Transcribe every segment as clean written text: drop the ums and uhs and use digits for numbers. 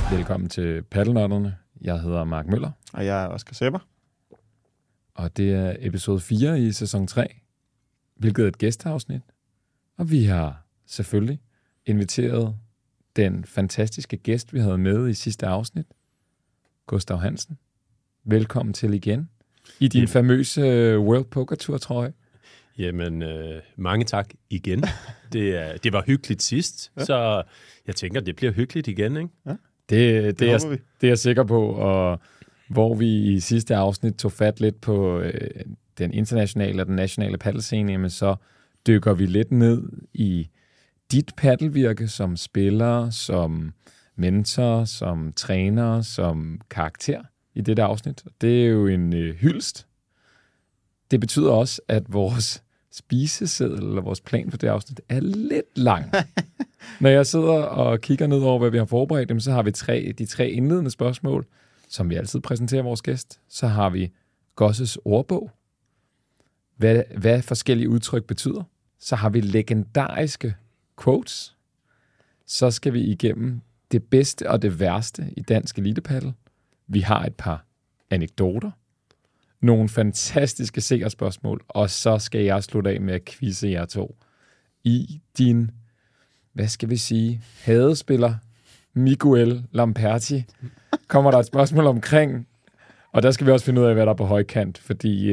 Velkommen til Paddelnotterne. Jeg hedder Mark Møller. Og jeg er Oscar Sepper. Og det er episode 4 i sæson 3, hvilket er et gæsteafsnit. Og vi har selvfølgelig inviteret den fantastiske gæst, vi havde med i sidste afsnit, Gustav Hansen. Velkommen til igen i din famøse World Poker Tour trøje. Jamen, mange tak igen. Det var hyggeligt sidst, ja. Så jeg tænker, det bliver hyggeligt igen, ikke? Ja. Det er jeg sikker på, og hvor vi i sidste afsnit tog fat lidt på den internationale og den nationale paddelscene, men så dykker vi lidt ned i dit paddelvirke som spiller, som mentor, som træner, som karakter i dette afsnit. Det er jo en hyldest. Det betyder også, at vores spiseseddel eller vores plan for det afsnit er lidt lang. Når jeg sidder og kigger ned over, hvad vi har forberedt, så har vi de tre indledende spørgsmål, som vi altid præsenterer vores gæst. Så har vi Gosses ordbog. Hvad forskellige udtryk betyder. Så har vi legendariske quotes. Så skal vi igennem det bedste og det værste i dansk elitepaddel. Vi har et par anekdoter. Nogle fantastiske seerspørgsmål. Og så skal jeg slutte af med at quizze jer to i din, hvad skal vi sige, hadespiller Miguel Lamperti. Kommer der et spørgsmål omkring, og der skal vi også finde ud af, hvad der er på højkant, fordi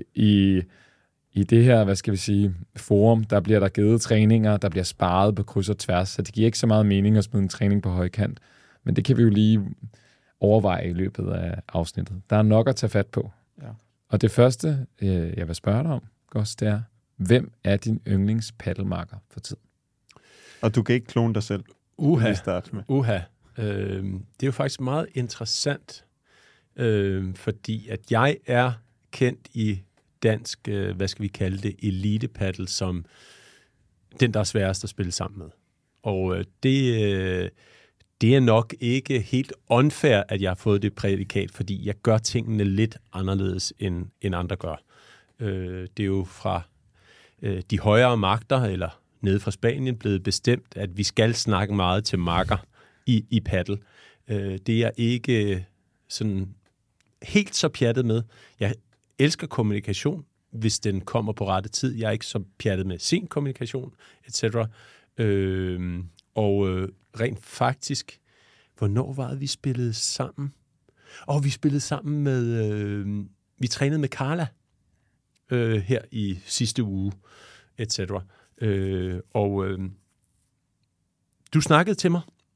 i det her, hvad skal vi sige, forum, der bliver der givet træninger, der bliver sparet på kryds og tværs, så det giver ikke så meget mening at smide en træning på højkant. Men det kan vi jo lige overveje i løbet af afsnittet. Der er nok at tage fat på. Ja. Og det første, jeg vil spørge dig om, Goss, det er, hvem er din yndlingspaddelmarker for tiden? Og du kan ikke klone dig selv. Det er jo faktisk meget interessant, fordi at jeg er kendt i dansk, hvad skal vi kalde det, elitepaddel som den, der er sværest at spille sammen med. Og det er nok ikke helt unfair, at jeg har fået det prædikat, fordi jeg gør tingene lidt anderledes, end andre gør. Det er jo fra de højere magter, eller nede fra Spanien, blevet bestemt, at vi skal snakke meget til marker i paddel. Det er jeg ikke sådan helt så pjattet med. Jeg elsker kommunikation, hvis den kommer på rette tid. Jeg er ikke så pjattet med sen kommunikation, etc. Rent faktisk, hvornår var det, vi spillede sammen? Vi spillede sammen med, vi trænede med Carla her i sidste uge, etc. Du snakkede til mig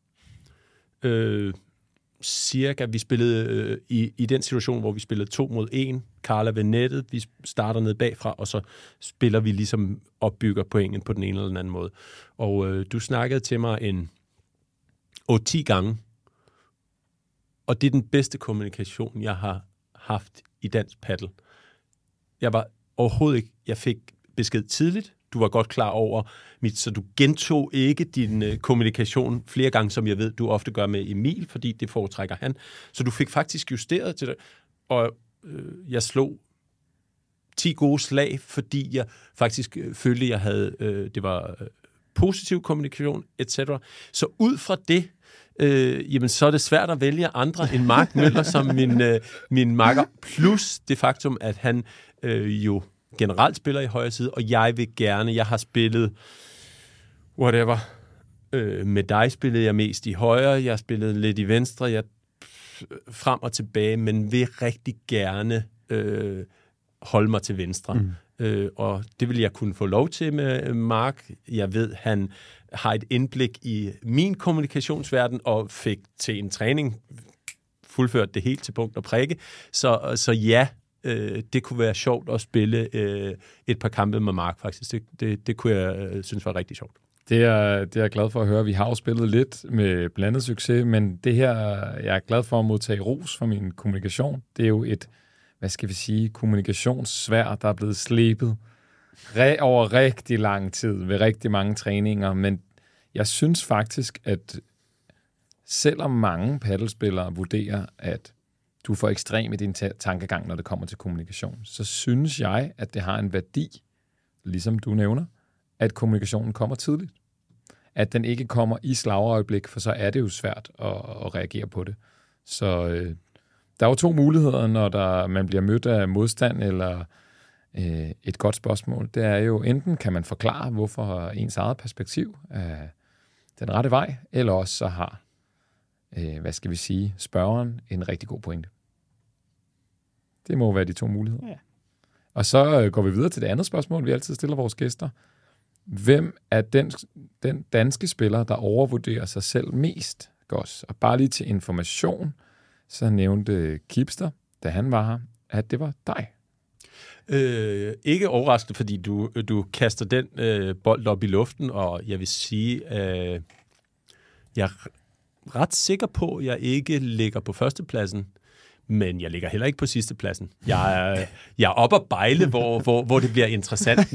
cirka, vi spillede i den situation, hvor vi spillede 2 mod 1, Carla ved nettet, vi starter ned bagfra, og så spiller vi ligesom opbygger pointen på den ene eller den anden måde. Og du snakkede til mig 8-10 gange, og det er den bedste kommunikation, jeg har haft i dansk paddel. Jeg var overhovedet ikke, jeg fik besked tidligt, du var godt klar over så du gentog ikke din kommunikation flere gange, som jeg ved, du ofte gør med Emil, fordi det foretrækker han. Så du fik faktisk justeret til det, og jeg slog 10 gode slag, fordi jeg faktisk følte, at jeg havde, det var positiv kommunikation, etc. Så ud fra det, jamen så er det svært at vælge andre end Mark Møller som min makker, plus det faktum, at han jo generelt spiller i højre side, og jeg har spillet whatever. Med dig spillede jeg mest i højre, jeg spillede lidt i venstre, jeg frem og tilbage, men vil rigtig gerne holde mig til venstre. Og det vil jeg kunne få lov til med Mark. Jeg ved, han har et indblik i min kommunikationsverden, og fik til en træning fuldført det helt til punkt og prikke. Så ja, det kunne være sjovt at spille et par kampe med Mark, faktisk. Det kunne jeg synes var rigtig sjovt. Det er jeg glad for at høre. Vi har jo spillet lidt med blandet succes, men det her, jeg er glad for at modtage ros for min kommunikation. Det er jo et, hvad skal vi sige, kommunikationssværd, der er blevet slebet over rigtig lang tid ved rigtig mange træninger, men jeg synes faktisk, at selvom mange paddelspillere vurderer, at du får ekstrem i din tankegang, når det kommer til kommunikation, så synes jeg, at det har en værdi, ligesom du nævner, at kommunikationen kommer tidligt. at den ikke kommer i slagøjeblik, for så er det jo svært at reagere på det. Så der er jo 2 muligheder, når man bliver mødt af modstand eller et godt spørgsmål. Det er jo, enten kan man forklare, hvorfor ens eget perspektiv er den rette vej, eller også så har, spørgeren en rigtig god pointe. Det må være de 2 muligheder. Ja. Og så går vi videre til det andet spørgsmål, vi altid stiller vores gæster. Hvem er den danske spiller, der overvurderer sig selv mest? Godt. Og bare lige til information, så nævnte Kipster, da han var her, at det var dig. Ikke overraskende, fordi du kaster den bold op i luften, og jeg vil sige, jeg er ret sikker på, at jeg ikke ligger på førstepladsen, men jeg ligger heller ikke på sidstepladsen. Jeg er oppe at bejle, hvor det bliver interessant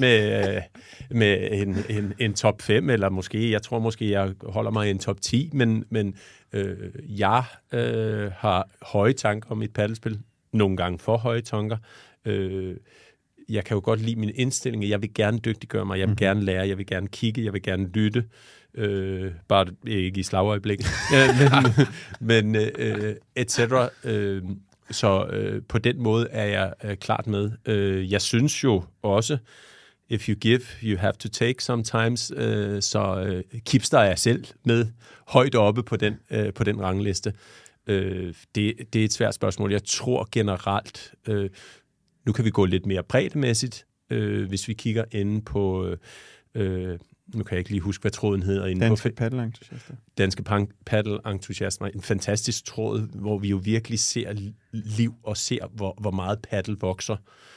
med en top 5, eller måske, jeg tror måske, jeg holder mig i en top 10, men jeg har høje tanker om mit paddelspil, nogle gange for høje tanker. Jeg kan jo godt lide mine indstillinger. Jeg vil gerne dygtiggøre mig. Jeg vil gerne lære. Jeg vil gerne kigge. Jeg vil gerne lytte. Bare ikke i slagøjeblikket. men et cetera. Så på den måde er jeg klart med. Jeg synes jo også, if you give, you have to take sometimes. Så Kipster er selv med højt oppe på den rangliste. Det er et svært spørgsmål. Jeg tror generelt, nu kan vi gå lidt mere bredemæssigt, hvis vi kigger inde på, nu kan jeg ikke lige huske, hvad tråden hedder. Inde Danske på paddelentusiaster. Danske paddelentusiaster. En fantastisk tråd, hvor vi jo virkelig ser liv og ser, hvor meget paddel vokser.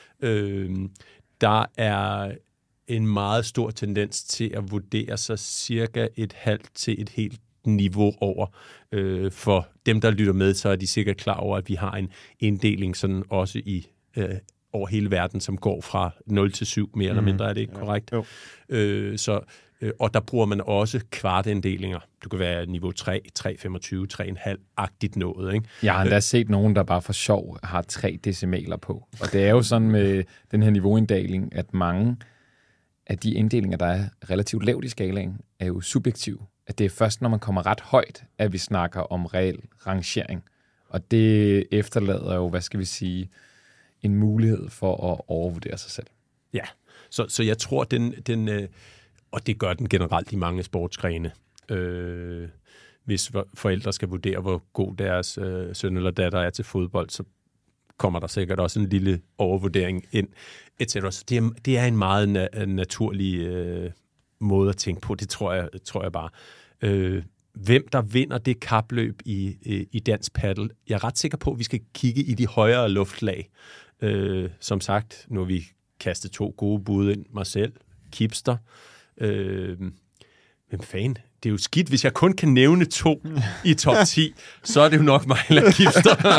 Der er en meget stor tendens til at vurdere sig cirka et halvt til et helt niveau over. For dem, der lytter med, så er de sikkert klar over, at vi har en inddeling sådan også i over hele verden, som går fra 0 til 7, mere eller mindre, er det ikke korrekt? Jo. Og der bruger man også kvartinddelinger. Du kan være niveau 3, 3,25, 3,5-agtigt noget, ikke? Jeg har endda set nogen, der bare for sjov har 3 decimaler på. Og det er jo sådan med den her niveauinddeling, at mange af de inddelinger, der er relativt lavt i skalaen, er jo subjektive. At det er først, når man kommer ret højt, at vi snakker om reel rangering. Og det efterlader jo, en mulighed for at overvurdere sig selv. Ja, så jeg tror, og det gør den generelt i mange sportsgrene, hvis forældre skal vurdere, hvor god deres søn eller datter er til fodbold, så kommer der sikkert også en lille overvurdering ind, etc. Så det er en meget naturlig måde at tænke på. Det tror jeg bare. Hvem der vinder det kapløb i dansk paddel? Jeg er ret sikker på, at vi skal kigge i de højere luftlag. Som sagt, nu har vi kastet 2 gode bud ind, mig selv, Kipster. Hvem fanden? Det er jo skidt, hvis jeg kun kan nævne 2 i top 10, så er det jo nok mig eller Kipster.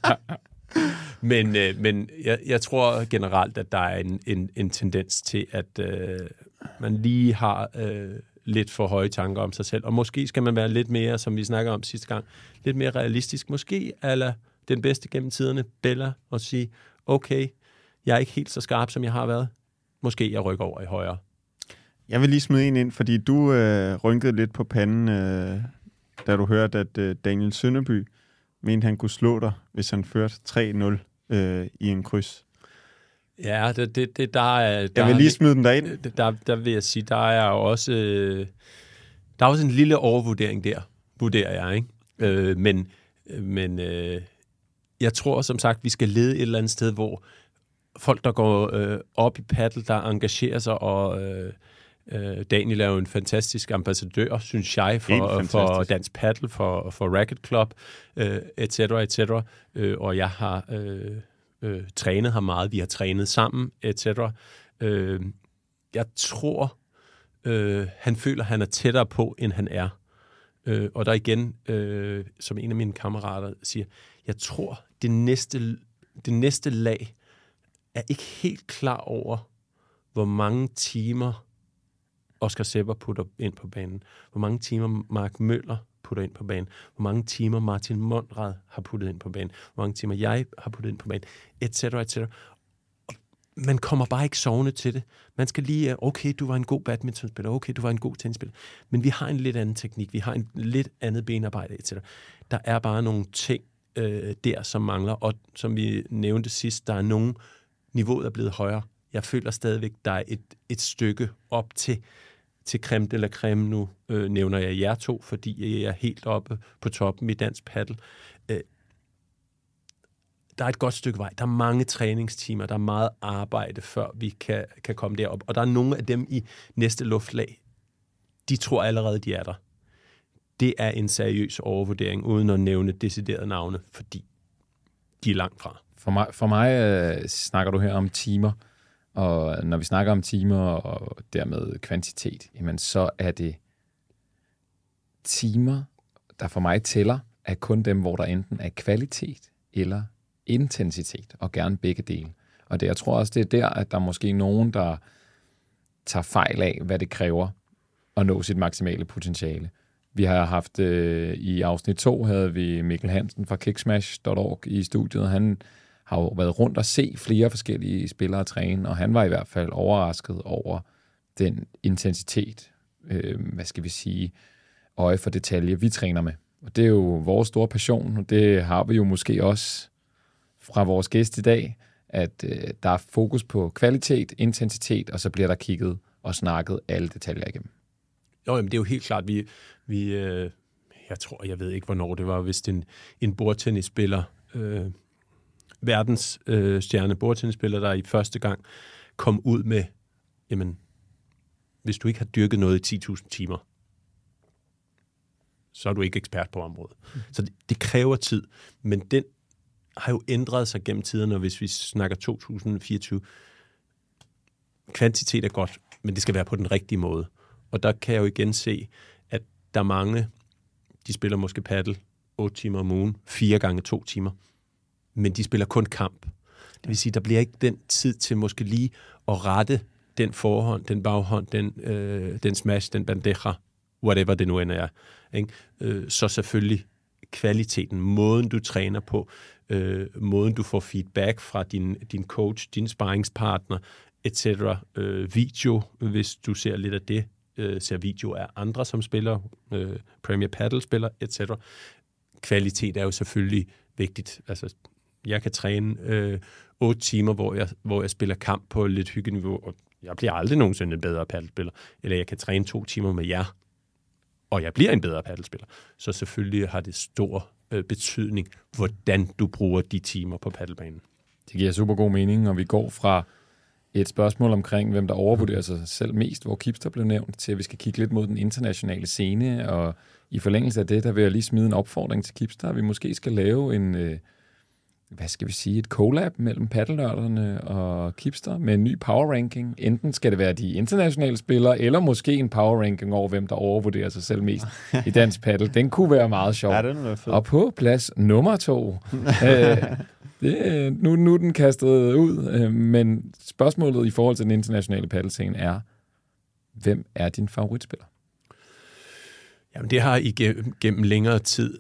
Men jeg tror generelt, at der er en tendens til, at man lige har lidt for høje tanker om sig selv. Og måske skal man være lidt mere, som vi snakker om sidste gang, lidt mere realistisk. Måske eller den bedste gennem tiderne, Bella, og sige, okay, jeg er ikke helt så skarp, som jeg har været. Måske jeg rykker over i højre. Jeg vil lige smide en ind, fordi du rynkede lidt på panden, da du hørte, at Daniel Sønderby mente, han kunne slå dig, hvis han førte 3-0 i en kryds. Ja, der er... Jeg vil lige smide den derind. Der vil jeg sige, der er også en lille overvurdering der, vurderer jeg, ikke? Men jeg tror, som sagt, vi skal lede et eller andet sted, hvor folk, der går op i paddel, der engagerer sig, og Daniel er jo en fantastisk ambassadør, synes jeg, for dansk paddel, for Racket Club, etc. Og jeg har trænet ham meget, vi har trænet sammen, etc. Jeg tror, han føler, han er tættere på, end han er. Og der igen, som en af mine kammerater siger, jeg tror, det næste lag er ikke helt klar over, hvor mange timer Oscar Sepper putter ind på banen, hvor mange timer Mark Møller putter ind på banen, hvor mange timer Martin Monrad har puttet ind på banen, hvor mange timer jeg har puttet ind på banen, etc. man kommer bare ikke sovende til det. Man skal lige, okay, du var en god badmintonspiller, okay, du var en god tennisspiller, men vi har en lidt anden teknik, vi har en lidt andet benarbejde, etc. Der er bare nogle ting der, som mangler, og som vi nævnte sidst, der er nogle niveauet er blevet højere. Jeg føler stadigvæk, der er et stykke op til creme de la creme. Nu nævner jeg jer to, fordi jeg er helt oppe på toppen i dansk paddle. Der er et godt stykke vej. Der er mange træningstimer, der er meget arbejde, før vi kan komme derop. Og der er nogle af dem i næste luftlag, de tror allerede, de er der. Det er en seriøs overvurdering, uden at nævne deciderede navne, fordi de er langt fra. For mig snakker du her om timer, og når vi snakker om timer og dermed kvantitet, jamen så er det timer, der for mig tæller, er kun dem, hvor der enten er kvalitet eller intensitet, og gerne begge dele. Og jeg tror også, det er der, at der er måske nogen, der tager fejl af, hvad det kræver at nå sit maksimale potentiale. Vi har haft, i afsnit 2 havde vi Mikkel Hansen fra Kicksmash.org i studiet. Han har jo været rundt og se flere forskellige spillere træne, og han var i hvert fald overrasket over den intensitet, øje for detalje, vi træner med. Og det er jo vores store passion, og det har vi jo måske også fra vores gæst i dag, at der er fokus på kvalitet, intensitet, og så bliver der kigget og snakket alle detaljer igennem. Jo, jamen det er jo helt klart, jeg ved ikke, hvornår det var, hvis en bordtennisspiller, verdens stjerne bordtennisspiller, der i første gang kom ud med, jamen, hvis du ikke har dyrket noget i 10.000 timer, så er du ikke ekspert på området. Så det kræver tid, men den har jo ændret sig gennem tiderne, og hvis vi snakker 2024, kvantitet er godt, men det skal være på den rigtige måde. Og der kan jeg jo igen se, at der er mange, de spiller måske paddle 8 timer om ugen, 4 gange 2 timer, men de spiller kun kamp. Det vil sige, der bliver ikke den tid til måske lige at rette den forhånd, den baghånd, den smash, den bandeja, whatever det nu end er. Ikke? Så selvfølgelig kvaliteten, måden du træner på, måden du får feedback fra din coach, din sparringspartner, etc. Video, hvis du ser lidt af det, ser video af andre, som spiller, Premier Padel spiller, etc. Kvalitet er jo selvfølgelig vigtigt. Altså, jeg kan træne 8 timer, hvor jeg spiller kamp på lidt hyggeniveau, og jeg bliver aldrig nogensinde en bedre paddelspiller. Eller jeg kan træne 2 timer med jer, og jeg bliver en bedre paddelspiller. Så selvfølgelig har det stor betydning, hvordan du bruger de timer på paddelbanen. Det giver super god mening, og vi går fra et spørgsmål omkring, hvem der overvurderer sig selv mest, hvor Kipster blev nævnt, til at vi skal kigge lidt mod den internationale scene, og i forlængelse af det, der vil jeg lige smide en opfordring til Kipster, at vi måske skal lave en, et collab mellem paddelnørderne og Kipster med en ny power ranking. Enten skal det være de internationale spillere, eller måske en power ranking over, hvem der overvurderer sig selv mest i dansk paddle. Den kunne være meget sjov. Ja, den er fed. Og på plads nummer 2... nu er den kastet ud, men spørgsmålet i forhold til den internationale paddelscene er, hvem er din favoritspiller? Jamen, det har gennem længere tid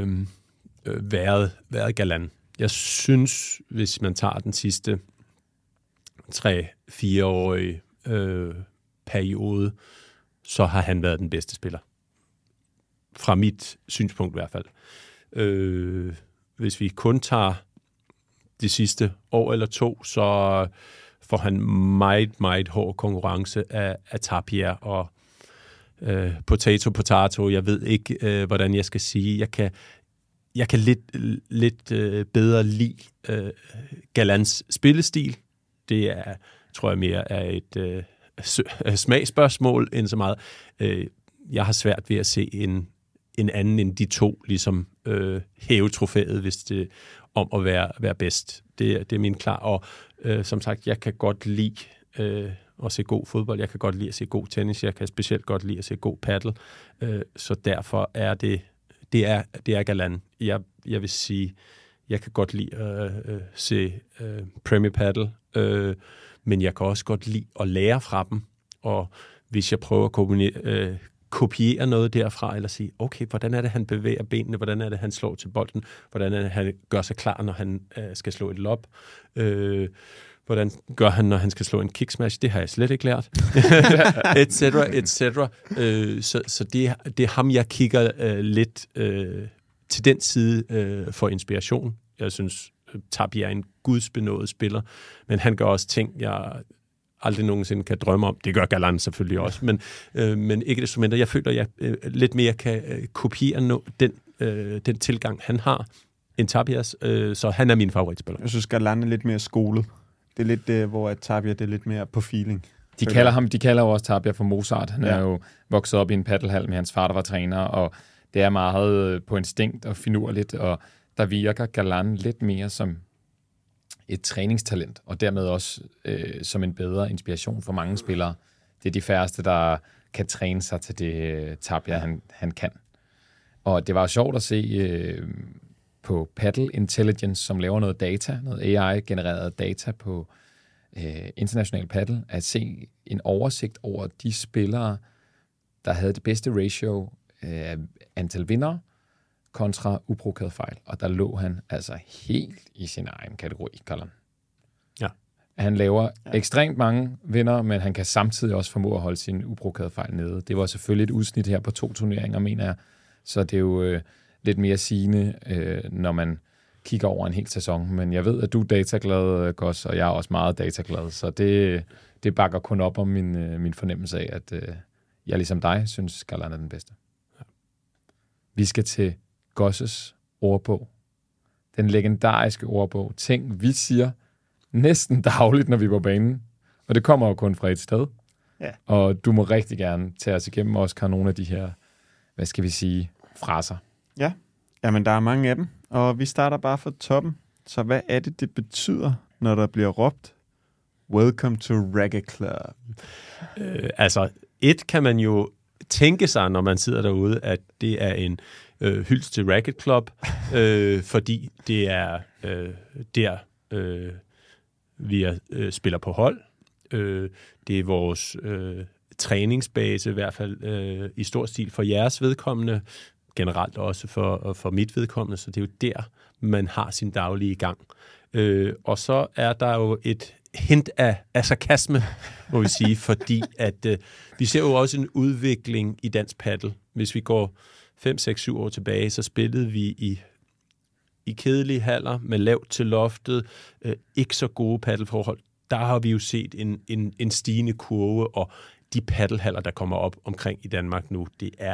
været Galan. Jeg synes, hvis man tager den sidste 3-4-årige periode, så har han været den bedste spiller. Fra mit synspunkt i hvert fald. Hvis vi kun tager de sidste år eller 2, så får han meget, meget hård konkurrence af Tapia og potato. Jeg ved ikke, hvordan jeg skal sige. Jeg kan lidt bedre lide Galans spillestil. Det er, tror jeg, mere er et smagsspørgsmål end så meget. Jeg har svært ved at se en anden end de to, ligesom hæve trofæet, hvis det om at være bedst. Det er min klar. Og som sagt, jeg kan godt lide at se god fodbold. Jeg kan godt lide at se god tennis. Jeg kan specielt godt lide at se god paddle. Så derfor er det er Galan. Jeg vil sige, jeg kan godt lide at se Premier Paddle, men jeg kan også godt lide at lære fra dem. Og hvis jeg prøver at kopiere noget derfra, eller sige, okay, hvordan er det, han bevæger benene, hvordan er det, han slår til bolden, hvordan er det, han gør sig klar, når han skal slå et lob, Hvordan gør han, når han skal slå en kicksmash? Det har jeg slet ikke lært. Et cetera. Så det er ham, jeg kigger lidt til den side for inspiration. Jeg synes, Tapia er en gudsbenået spiller, men han gør også ting, jeg aldrig nogensinde kan drømme om. Det gør Galan selvfølgelig også, men ikke desto mindre. Jeg føler, at jeg lidt mere kan kopiere den tilgang, han har, end Tapias, så han er min favoritspiller. Jeg synes, Galan er lidt mere skolet. Det er lidt, hvor Tapia det er lidt mere på feeling. De kalder jo også Tapia for Mozart. Han er jo vokset op i en paddelhal med hans far, der var træner, og det er meget på instinkt og finurligt, og der virker Galan lidt mere som et træningstalent, og dermed også som en bedre inspiration for mange spillere. Det er de færreste, der kan træne sig til det Tapia, han kan. Og det var sjovt at se på Paddle Intelligence, som laver noget data, noget AI-genereret data på international paddle, at se en oversigt over de spillere, der havde det bedste ratio af antal vindere kontra uprovokeret fejl. Og der lå han altså helt i sin egen kategori, Galan. Ja. Han laver ekstremt mange vinder, men han kan samtidig også formå at holde sin uprovokeret fejl nede. Det var selvfølgelig et udsnit her på 2 turneringer, mener jeg. Så det er jo lidt mere sigende, når man kigger over en hel sæson. Men jeg ved, at du er dataglad, Goss, og jeg er også meget dataglad, så det bakker kun op om min fornemmelse af, at jeg ligesom dig synes, Galan er den bedste. Ja. Vi skal til Gosses ordbog. Den legendariske ordbog. Ting, vi siger næsten dagligt, når vi er på banen. Og det kommer jo kun fra et sted. Ja. Og du må rigtig gerne tage os igennem, Oscar, nogle af de her, hvad skal vi sige, fraser. Ja, jamen der er mange af dem. Og vi starter bare fra toppen. Så hvad er det betyder, når der bliver råbt, Welcome to Racket Club? Et kan man jo tænke sig, når man sidder derude, at det er en hyldest til Racket Club, fordi det er der, vi spiller på hold. Det er vores træningsbase, i hvert fald i stor stil for jeres vedkommende, generelt også for mit vedkommende, så det er jo der, man har sin daglige gang. Og så er der jo et hint af sarkasme, må vi sige, fordi at vi ser jo også en udvikling i dansk paddle. Hvis vi går 5, 6, 7 år tilbage, så spillede vi i kedelige haller med lavt til loftet, ikke så gode paddelforhold. Der har vi jo set en stigende kurve, og de paddelhaller, der kommer op omkring i Danmark nu,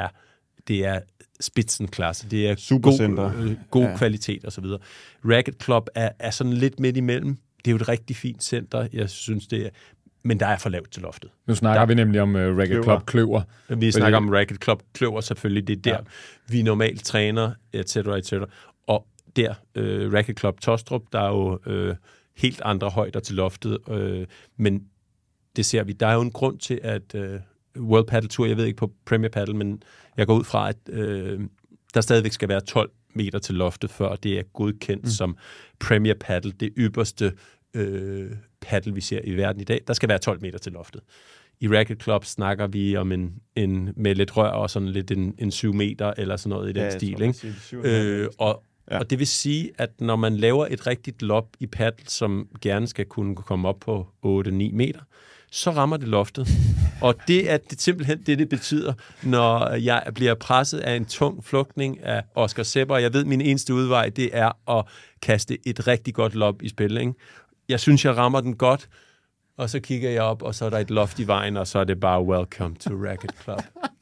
det er spidsenklasse, det er god kvalitet osv. Racket Club er sådan lidt midt imellem. Det er jo et rigtig fint center, jeg synes det er, men der er for lavt til loftet. Nu snakker vi nemlig om Racket Club Kløver. Vi snakker om Racket Club Kløver selvfølgelig, det er der, vi normalt træner, etc. Og der, Racket Club Tostrup, der er jo helt andre højder til loftet, men det ser vi. Der er jo en grund til, at World Paddle Tour, jeg ved ikke på Premier Paddle, men jeg går ud fra, at der stadigvæk skal være 12 meter til loftet, før det er godkendt som Premier Paddle, det ypperste paddle, vi ser i verden i dag. Der skal være 12 meter til loftet. I Racket Club snakker vi om en med lidt rør og sådan lidt en 7 meter eller sådan noget i den stil. Ikke? Og det vil sige, at når man laver et rigtigt lob i paddle, som gerne skal kunne komme op på 8-9 meter, så rammer det loftet. Og det er simpelthen det betyder, når jeg bliver presset af en tung flugtning af Oscar Sepper. Jeg ved, min eneste udvej, det er at kaste et rigtig godt lob i spil. Ikke? Jeg synes, jeg rammer den godt, og så kigger jeg op, og så er der et loft i vejen, og så er det bare welcome to Racket Club.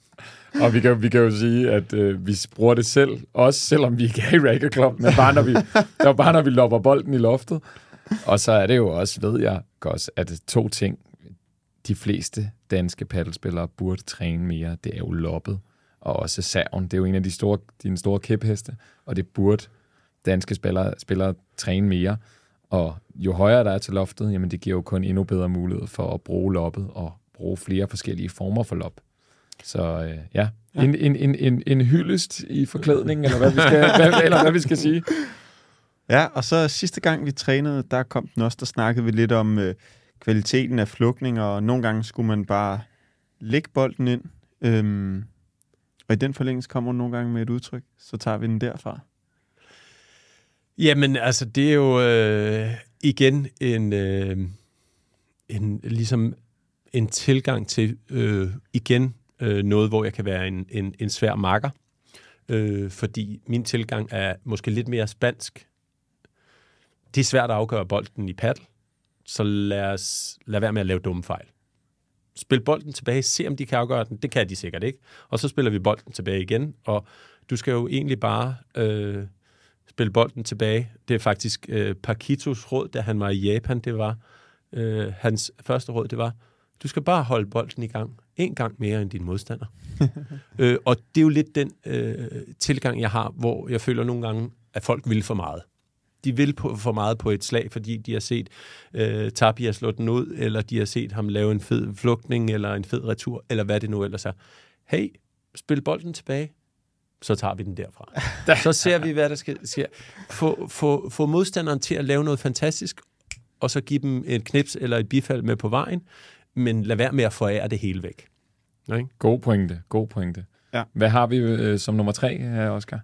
Og vi kan jo sige, at vi bruger det selv, også selvom vi ikke er i Racket Club, men bare når vi lopper bolden i loftet. Og så er det jo også, ved jeg godt, at 2 ting, de fleste danske paddelspillere burde træne mere. Det er jo loppet, og også serven. Det er jo en af dine store kæpheste, og det burde danske spillere træne mere. Og jo højere der er til loftet, jamen det giver jo kun endnu bedre mulighed for at bruge loppet og bruge flere forskellige former for lop. Så en hyldest i forklædning, eller hvad vi skal sige. Ja, og så sidste gang vi trænede, der kom den også, der snakkede vi lidt om kvaliteten af flugtninger, og nogle gange skulle man bare lægge bolden ind. Og i den forlængelse kommer nogle gange med et udtryk, så tager vi den derfra. Jamen, altså, det er jo igen ligesom en tilgang til igen noget, hvor jeg kan være en svær makker. Fordi min tilgang er måske lidt mere spansk. Det er svært at afgøre bolden i paddle, så lad være med at lave dumme fejl. Spil bolden tilbage, se om de kan afgøre den. Det kan de sikkert ikke. Og så spiller vi bolden tilbage igen, og du skal jo egentlig bare spille bolden tilbage. Det er faktisk Paquitos råd, da han var i Japan. Det var hans første råd, det var, du skal bare holde bolden i gang en gang mere end din modstander. Og det er jo lidt den tilgang, jeg har, hvor jeg føler nogle gange, at folk vil for meget. De vil for meget på et slag, fordi de har set Tapia slå den ud, eller de har set ham lave en fed flugtning, eller en fed retur, eller hvad det nu ellers er. Hey, spil bolden tilbage, så tager vi den derfra. Så ser vi, hvad der skal ske. Få modstanderen til at lave noget fantastisk, og så give dem et knips eller et bifald med på vejen, men lad være med at forære det hele væk. Okay? God pointe. Ja. Hvad har vi som nummer 3, Oscar?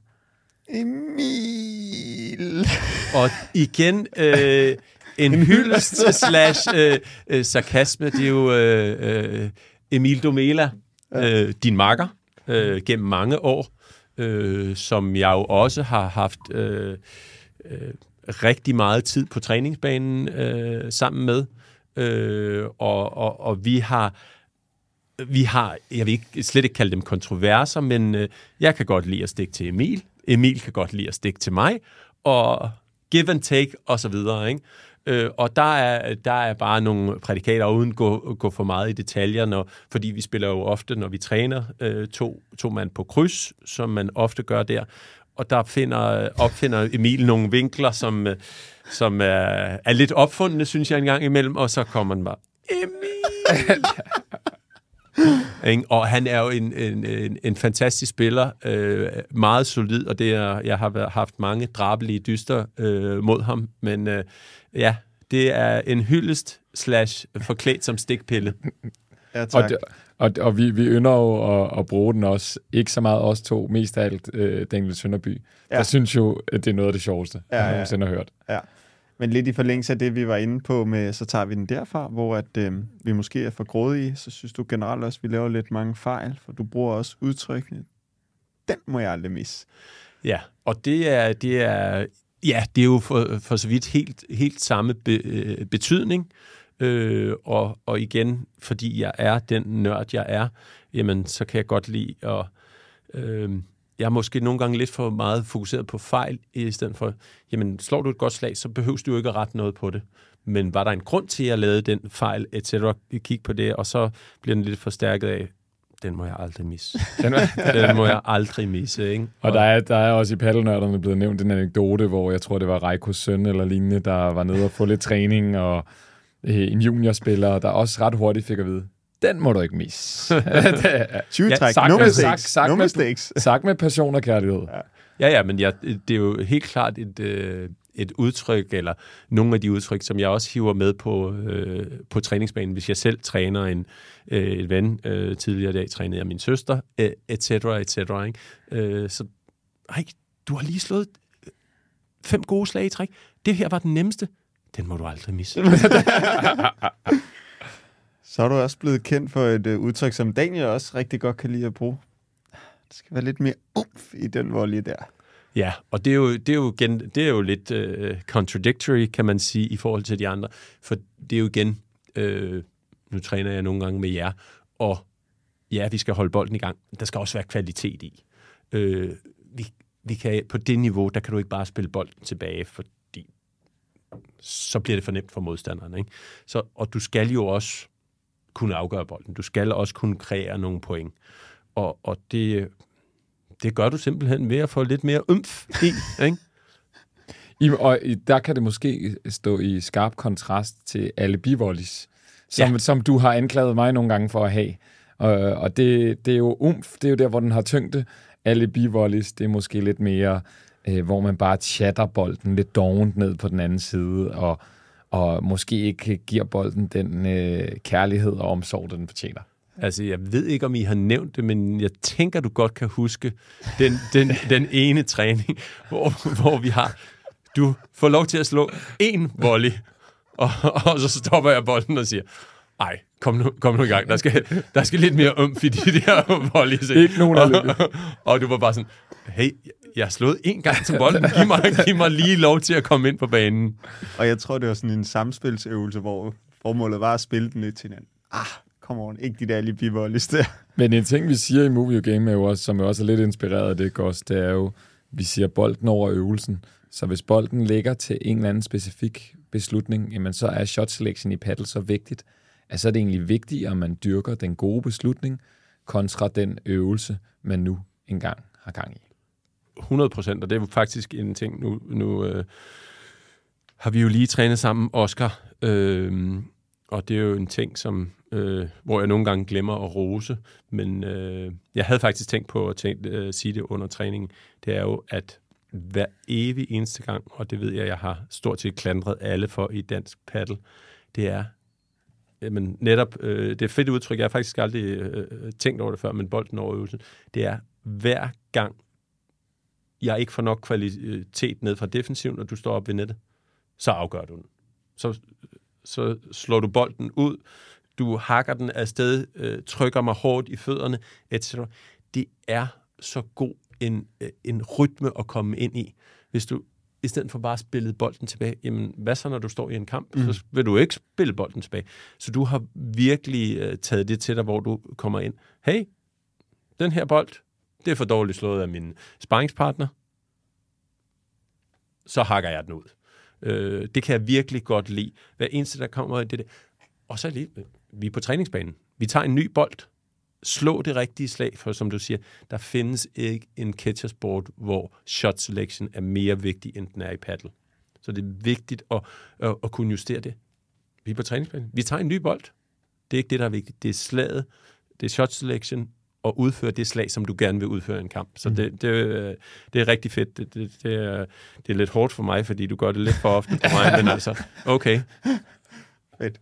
Emil. Og igen en hyldest / sarkasme. Det er jo Emil Domela, din makker, gennem mange år, som jeg jo også har haft rigtig meget tid på træningsbanen sammen med. Og vi har, jeg vil slet ikke kalde dem kontroverser, men jeg kan godt lide at stikke til Emil. Emil kan godt lide at stikke til mig, og give and take, og så videre, ikke? Og der er bare nogle prædikater, uden gå for meget i detaljer, fordi vi spiller jo ofte, når vi træner, to mand på kryds, som man ofte gør der, og der opfinder Emil nogle vinkler, som er lidt opfundne, synes jeg, en gang imellem, og så kommer man bare, Emil! Og han er jo en fantastisk spiller, meget solid, og jeg har haft mange drabelige dyster mod ham, men ja, det er en hyldest / forklædt som stikpille. Ja, tak. Og vi ynder jo at bruge den også, ikke så meget os to, mest af alt Daniel Sønderby. Ja. Jeg synes jo, at det er noget af det sjoveste, jeg nogensinde har hørt. Ja. Men lidt i forlængelse af det, vi var inde på med, så tager vi den derfra, hvor at, vi måske er for grådige, så synes du generelt også, at vi laver lidt mange fejl, for du bruger også udtrykkene. Den må jeg aldrig misse. Ja, og det er jo for så vidt helt samme betydning. Og igen, fordi jeg er den nørd, jeg er, jamen, så kan jeg godt lide at... jeg er måske nogle gange lidt for meget fokuseret på fejl, i stedet for, jamen, slår du et godt slag, så behøver du ikke at rette noget på det. Men var der en grund til, at jeg lavede den fejl, etc., kig på det, og så bliver den lidt forstærket af, den må jeg aldrig misse. Den må jeg aldrig misse, ikke? Og der er også i paddelnørderne blevet nævnt en anekdote, hvor jeg tror, det var Reikos søn eller lignende, der var nede og få lidt træning, og en juniorspiller, der også ret hurtigt fik at vide, den må du ikke misse. 20-træk, no mistakes. Sagt med passion og kærlighed. Ja, men det er jo helt klart et udtryk, eller nogle af de udtryk, som jeg også hiver med på træningsbanen. Hvis jeg selv træner en ven, tidligere dag trænede jeg min søster, etc., ikke? Så, du har lige slået 5 gode slag i træk. Det her var den nemmeste. Den må du aldrig misse. Så er du også blevet kendt for et udtryk, som Daniel også rigtig godt kan lide at bruge. Der skal være lidt mere umf i den volley der. Ja, og det er jo lidt contradictory, kan man sige, i forhold til de andre. For det er jo igen, nu træner jeg nogle gange med jer, og ja, vi skal holde bolden i gang. Der skal også være kvalitet i. Vi kan, på det niveau, der kan du ikke bare spille bolden tilbage, fordi så bliver det for nemt for modstanderne, ikke? Og du skal jo også kunne afgøre bolden. Du skal også kunne kreere nogle point. Og det gør du simpelthen ved at få lidt mere umf i, ikke? Og der kan det måske stå i skarp kontrast til alibi-volleys, som du har anklaget mig nogle gange for at have. Og det er jo umf, det er jo der, hvor den har tyngde. Alibi-volleys, det er måske lidt mere, hvor man bare chatter bolden lidt dovent ned på den anden side, og måske ikke giver bolden den kærlighed og omsorg, den fortjener. Altså, jeg ved ikke, om I har nævnt det, men jeg tænker, du godt kan huske den ene træning, hvor vi har... Du får lov til at slå 1 volley, og så stopper jeg bolden og siger, ej, kom nu i gang. Der skal lidt mere umf i de der volleys. Ikke nogen og du var bare sådan, hey, jeg har slået en gang til bolden. Giv mig lige lov til at komme ind på banen. Og jeg tror, det var sådan en samspilsøvelse, hvor formålet var at spille den lidt til hinanden. Come on, ikke de der lige bivolleys der. Men en ting, vi siger i Movie Game, er jo også, som er også lidt inspireret af det, Goss, det er jo, vi siger bolden over øvelsen. Så hvis bolden ligger til en eller anden specifik beslutning, jamen så er shot selection i paddle så vigtigt, at så er det egentlig vigtigt, at man dyrker den gode beslutning kontra den øvelse, man nu engang har gang i. 100%, og det er jo faktisk en ting, nu har vi jo lige trænet sammen, Oscar, og det er jo en ting, som, hvor jeg nogle gange glemmer at rose, men jeg havde faktisk tænkt på at sige det under træningen, det er jo, at hver evig eneste gang, og det ved jeg har stort set klandret alle for i dansk paddle, det er, men netop, det er fedt udtryk, jeg har faktisk aldrig tænkt over det før, men bolden over øvelsen, det er hver gang, jeg ikke får nok kvalitet ned fra defensiven, og du står op ved nettet, så afgør du den. Så slår du bolden ud, du hakker den afsted, trykker mig hårdt i fødderne, etc. Det er så god en rytme at komme ind i. Hvis du i stedet for bare at spille bolden tilbage, jamen hvad så, når du står i en kamp? Så vil du ikke spille bolden tilbage. Så du har virkelig taget det til dig, hvor du kommer ind. Hey, den her bold, det er for dårligt slået af min sparringspartner. Så hakker jeg den ud. Det kan jeg virkelig godt lide. Hver eneste, der kommer i det. Og så lige, vi er på træningsbanen. Vi tager en ny bold. Slå det rigtige slag, for som du siger, der findes ikke en catchersport, hvor shot selection er mere vigtig, end den er i paddle. Så det er vigtigt at kunne justere det. Vi er på træningsbanen. Vi tager en ny bold. Det er ikke det, der er vigtigt. Det er slaget, det er shot selection, og udføre det slag, som du gerne vil udføre i en kamp. Så det er rigtig fedt. Det er lidt hårdt for mig, fordi du gør det lidt for ofte for mig, men altså, okay. Fedt.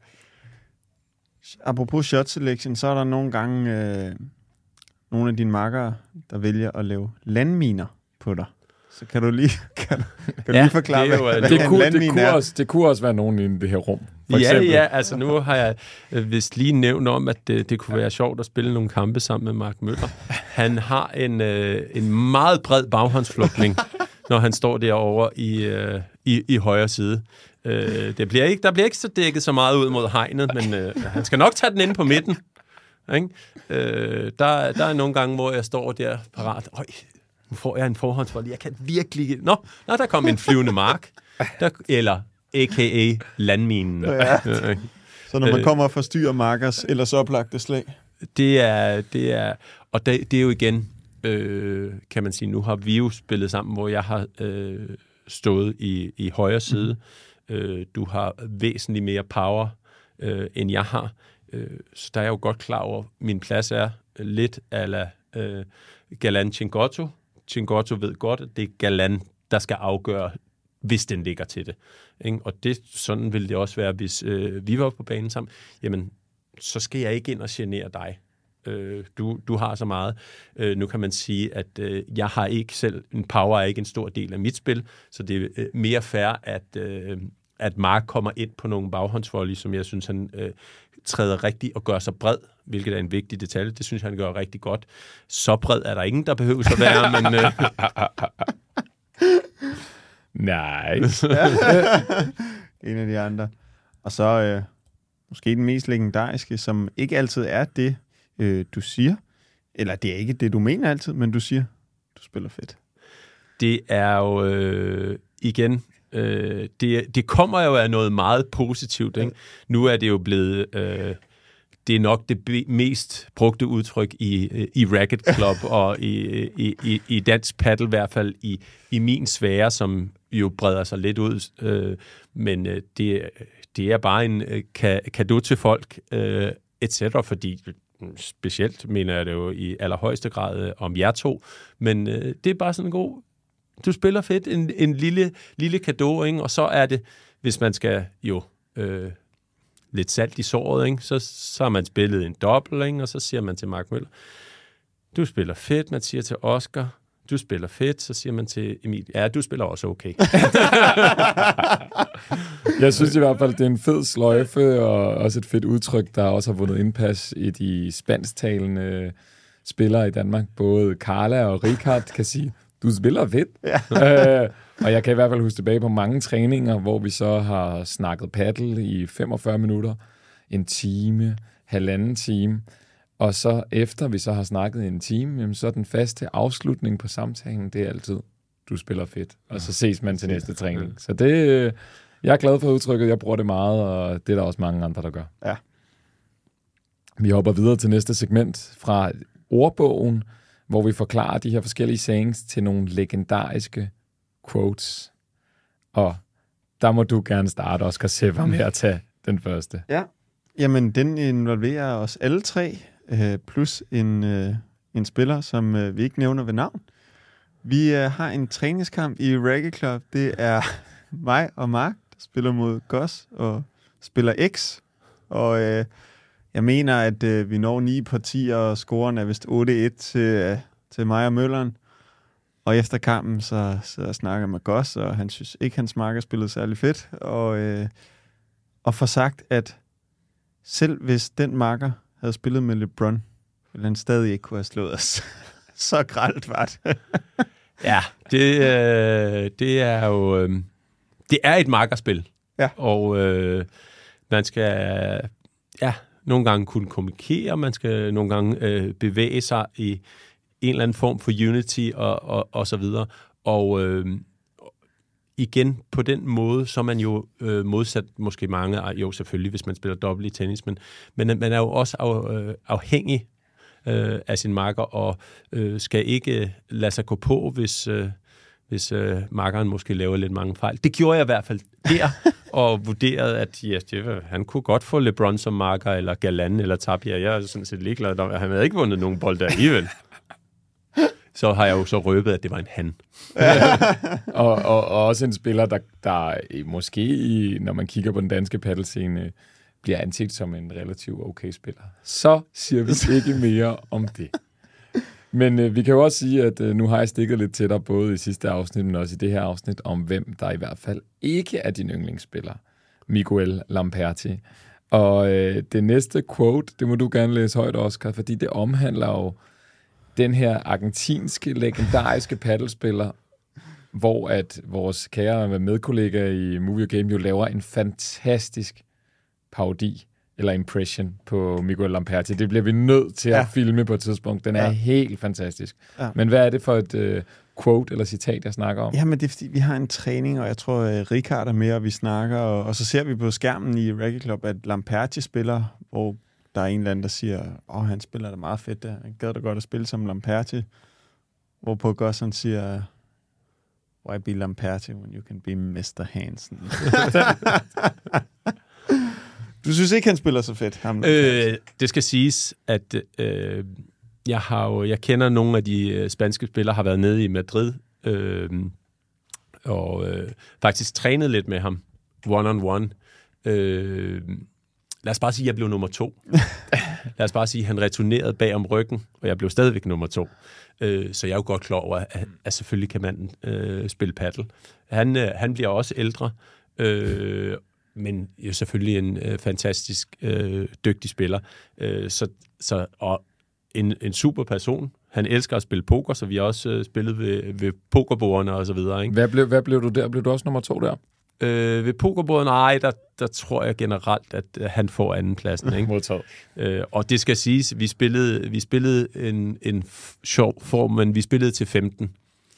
Apropos shot selection, så er der nogle gange nogle af dine makkere, der vælger at lave landminer på dig. Så kan du lige, lige forklare, hvad landminer er? Det kunne også være nogen i det her rum. Ja, altså nu har jeg vist lige nævnt om, at det kunne være sjovt at spille nogle kampe sammen med Mark Møller. Han har en meget bred baghåndsflugtning, når han står derovre i højre side. Der bliver ikke så dækket så meget ud mod hegnet, men han skal nok tage den inde på midten. Ikke? Der er nogle gange, hvor jeg står der parat. Nu får jeg en forhåndsvold. Jeg kan virkelig... Nå, der kom en flyvende mark. Eller a.k.a. landminen. Ja. Så når man kommer og forstyrrer markers ellers oplagte slag? Det er... Og det er jo igen, kan man sige, nu har vi jo spillet sammen, hvor jeg har stået i højre side. Du har væsentligt mere power, end jeg har. Så der er jeg jo godt klar over, at min plads er lidt a la Galan Chingotto. Chingotto ved godt, at det er Galan, der skal afgøre, hvis den ligger til det. Ikke? Og sådan ville det også være, hvis vi var på banen sammen. Jamen, så skal jeg ikke ind og genere dig. Du har så meget. Nu kan man sige, at jeg har ikke selv, en power er ikke en stor del af mit spil, så det er mere fair, at Mark kommer ind på nogle baghåndsvolley, som jeg synes, han træder rigtigt og gør sig bred, hvilket er en vigtig detalje. Det synes han gør rigtig godt. Så bred er der ingen, der behøver at være, men... Nej. En af de andre. Og så måske den mest legendariske, som ikke altid er det, du siger. Eller det er ikke det, du mener altid, men du siger, du spiller fedt. Det er jo igen... Det kommer jo af noget meget positivt. Ikke? Nu er det jo blevet... det er nok det mest brugte udtryk i Racket Club og i dansk paddle, i hvert fald i min sfære, som jo breder sig lidt ud. Men det er bare en cadeau til folk, etc., fordi specielt mener jeg det jo i allerhøjeste grad om jer to. Men det er bare sådan en god... Du spiller fedt, en lille cadeau, ikke? Og så er det, hvis man skal jo lidt salt i såret, ikke? Så har man spillet en dobbelt, ikke? Og så siger man til Mark Møller, du spiller fedt, man siger til Oscar, du spiller fedt, så siger man til Emil, ja, du spiller også okay. Jeg synes i hvert fald, det er en fed sløjfe, og også et fedt udtryk, der også har vundet indpas i de spansktalende spillere i Danmark. Både Carla og Richard kan sige, du spiller fedt. Ja. Og jeg kan i hvert fald huske tilbage på mange træninger, hvor vi så har snakket paddle i 45 minutter, en time, halvanden time, og så efter vi så har snakket en time, jamen, så den faste afslutning på samtalen, det er altid, du spiller fedt. Og så ses man til næste træning. Så det, jeg er glad for udtrykket, jeg bruger det meget, og det er der også mange andre, der gør. Ja. Vi hopper videre til næste segment fra ordbogen, hvor vi forklarer de her forskellige sayings til nogle legendariske quotes. Og der må du gerne starte, Oscar Sever, med at tage den første. Ja, jamen den involverer os alle tre, plus en spiller, som vi ikke nævner ved navn. Vi har en træningskamp i Raggy Club. Det er mig og Mark, der spiller mod Gus og spiller X. Og jeg mener, at vi når 9 partier, og scoren er vist 8-1 til mig og Mølleren. Og efter kampen, så sidder jeg og snakker med Gus, og han synes ikke, hans marker spillede særlig fedt. Og får sagt, at selv hvis den marker havde spillet med LeBron, ville han stadig ikke kunne have slået os. Så grelt var det. Ja, det er jo... det er et markerspil. Ja. Og man skal nogle gange kunne kommunikere, man skal nogle gange bevæge sig i en eller anden form for unity og så videre. Og igen, på den måde, så er man jo modsat måske mange, jo selvfølgelig, hvis man spiller dobbelt i tennis, men man er jo også afhængig af sin marker, og skal ikke lade sig gå på, hvis markeren måske laver lidt mange fejl. Det gjorde jeg i hvert fald der, og vurderede, at han kunne godt få LeBron som marker, eller Galan, eller Tapia. Jeg er sådan set ligeglad, at han havde ikke vundet nogen bold der alligevel. Så har jeg jo så røbet, at det var en han. og også en spiller, der måske, når man kigger på den danske paddlescene, bliver anset som en relativt okay spiller. Så siger vi ikke mere om det. Men vi kan jo også sige, at nu har jeg stikket lidt til dig, både i sidste afsnit, men også i det her afsnit, om hvem der i hvert fald ikke er din yndlingsspiller. Miguel Lamperti. Og det næste quote, det må du gerne læse højt, Oscar, fordi det omhandler jo den her argentinske, legendariske paddlespiller, hvor at vores kære medkollega i Movie Game jo laver en fantastisk parodi eller impression på Miguel Lamperti. Det bliver vi nødt til at filme på et tidspunkt. Den er helt fantastisk. Ja. Men hvad er det for et quote eller citat, jeg snakker om? Jamen, det er fordi, vi har en træning, og jeg tror, Richard er med, og vi snakker, og så ser vi på skærmen i Raggy Club, at Lamperti spiller, hvor der er en eller anden, der siger, han spiller da meget fedt der. Han gad da godt at spille som Lamperti. Hvorpå Gosson siger, why be Lamperti when you can be Mr. Hansen? Du synes ikke, han spiller så fedt? Det skal siges, at jeg kender nogle af de spanske spillere, har været nede i Madrid, og faktisk trænet lidt med ham, one-on-one. Lad os bare sige, at jeg blev nummer 2. Lad os bare sige, at han returnerede bag om ryggen, og jeg blev stadigvæk nummer 2. Så jeg er jo godt klar over, at selvfølgelig kan man spille paddle. Han bliver også ældre, men jo selvfølgelig en fantastisk dygtig spiller. Og en super person. Han elsker at spille poker, så vi har også spillet ved pokerbordene og så videre. Ikke? Hvad blev du der? Blev du også nummer 2 der? Ved pokerbordet, nej, der tror jeg generelt, at han får andenpladsen. Ikke? Og det skal siges, vi spillede en sjov form, men vi spillede til 15.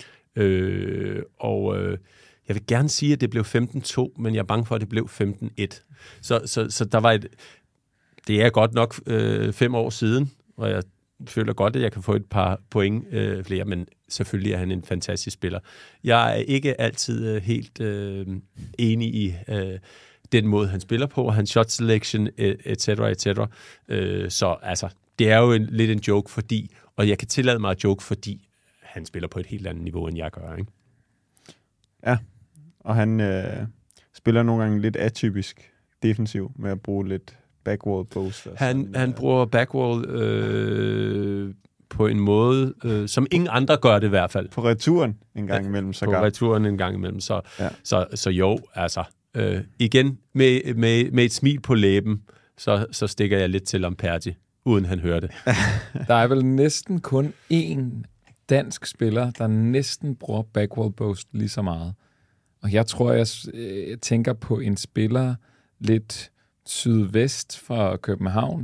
Jeg vil gerne sige, at det blev 15-2, men jeg er bange for, at det blev 15-1. Så der var det er godt nok 5 år siden, og jeg føler godt, at jeg kan få et par point flere, men selvfølgelig er han en fantastisk spiller. Jeg er ikke altid helt enig i den måde, han spiller på, hans shot selection, etc. Så altså, det er jo lidt en joke, og jeg kan tillade mig at joke, fordi han spiller på et helt andet niveau, end jeg gør. Ikke? Ja, og han spiller nogle gange lidt atypisk defensiv med at bruge lidt backwall post. Han bruger backwall på en måde, som ingen andre gør det i hvert fald. På returen en gang imellem. På returen en gang imellem. Så jo, altså, igen, med et smil på læben, så stikker jeg lidt til Lamperti, uden han hører det. Der er vel næsten kun én dansk spiller, der næsten bruger backward post lige så meget. Og jeg tror, jeg tænker på en spiller lidt sydvest fra København,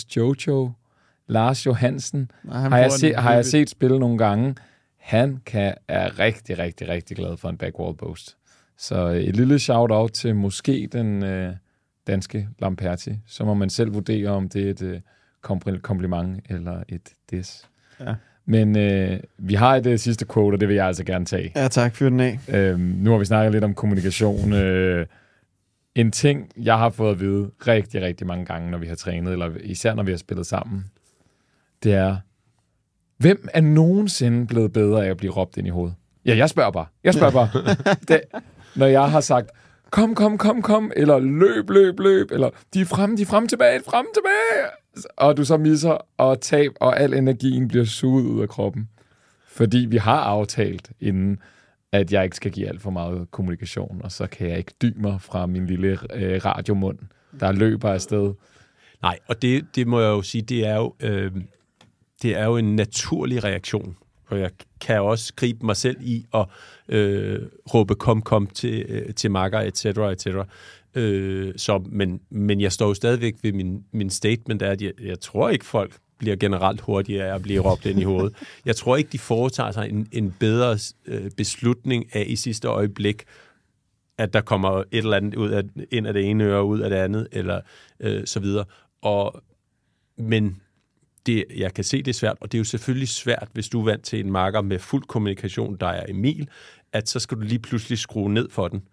Lars Johansen, har jeg set spille nogle gange. Han er rigtig, rigtig, rigtig glad for en backward post. Så et lille shout-out til måske den danske Lamperti. Så må man selv vurdere, om det er et kompliment eller et diss. Ja. Men vi har et sidste quote, og det vil jeg altså gerne tage. Ja, tak. Fyr den af. Nu har vi snakket lidt om kommunikation. En ting, jeg har fået at vide rigtig, rigtig mange gange, når vi har trænet, eller især når vi har spillet sammen, det er, hvem er nogensinde blevet bedre af at blive råbt ind i hovedet? Ja, jeg spørger bare. Når jeg har sagt, kom, eller løb, eller de er frem, tilbage, og du så misser og tab, og al energien bliver suget ud af kroppen. Fordi vi har aftalt inden, at jeg ikke skal give alt for meget kommunikation, og så kan jeg ikke dy mig fra min lille radiomund, der løber afsted. Nej, og det må jeg jo sige, det er jo en naturlig reaktion. Og jeg kan også gribe mig selv i at råbe kom til makker, etc. Men jeg står jo stadigvæk ved min statement, at jeg tror ikke, folk bliver generelt hurtigere af at blive råbt ind i hovedet. Jeg tror ikke, de foretager sig en bedre beslutning af i sidste øjeblik, at der kommer et eller andet ind af det ene øre og ud af det andet, eller så videre. Men jeg kan se, det er svært, og det er jo selvfølgelig svært, hvis du er vant til en marker med fuld kommunikation, der er Emil, at så skal du lige pludselig skrue ned for den.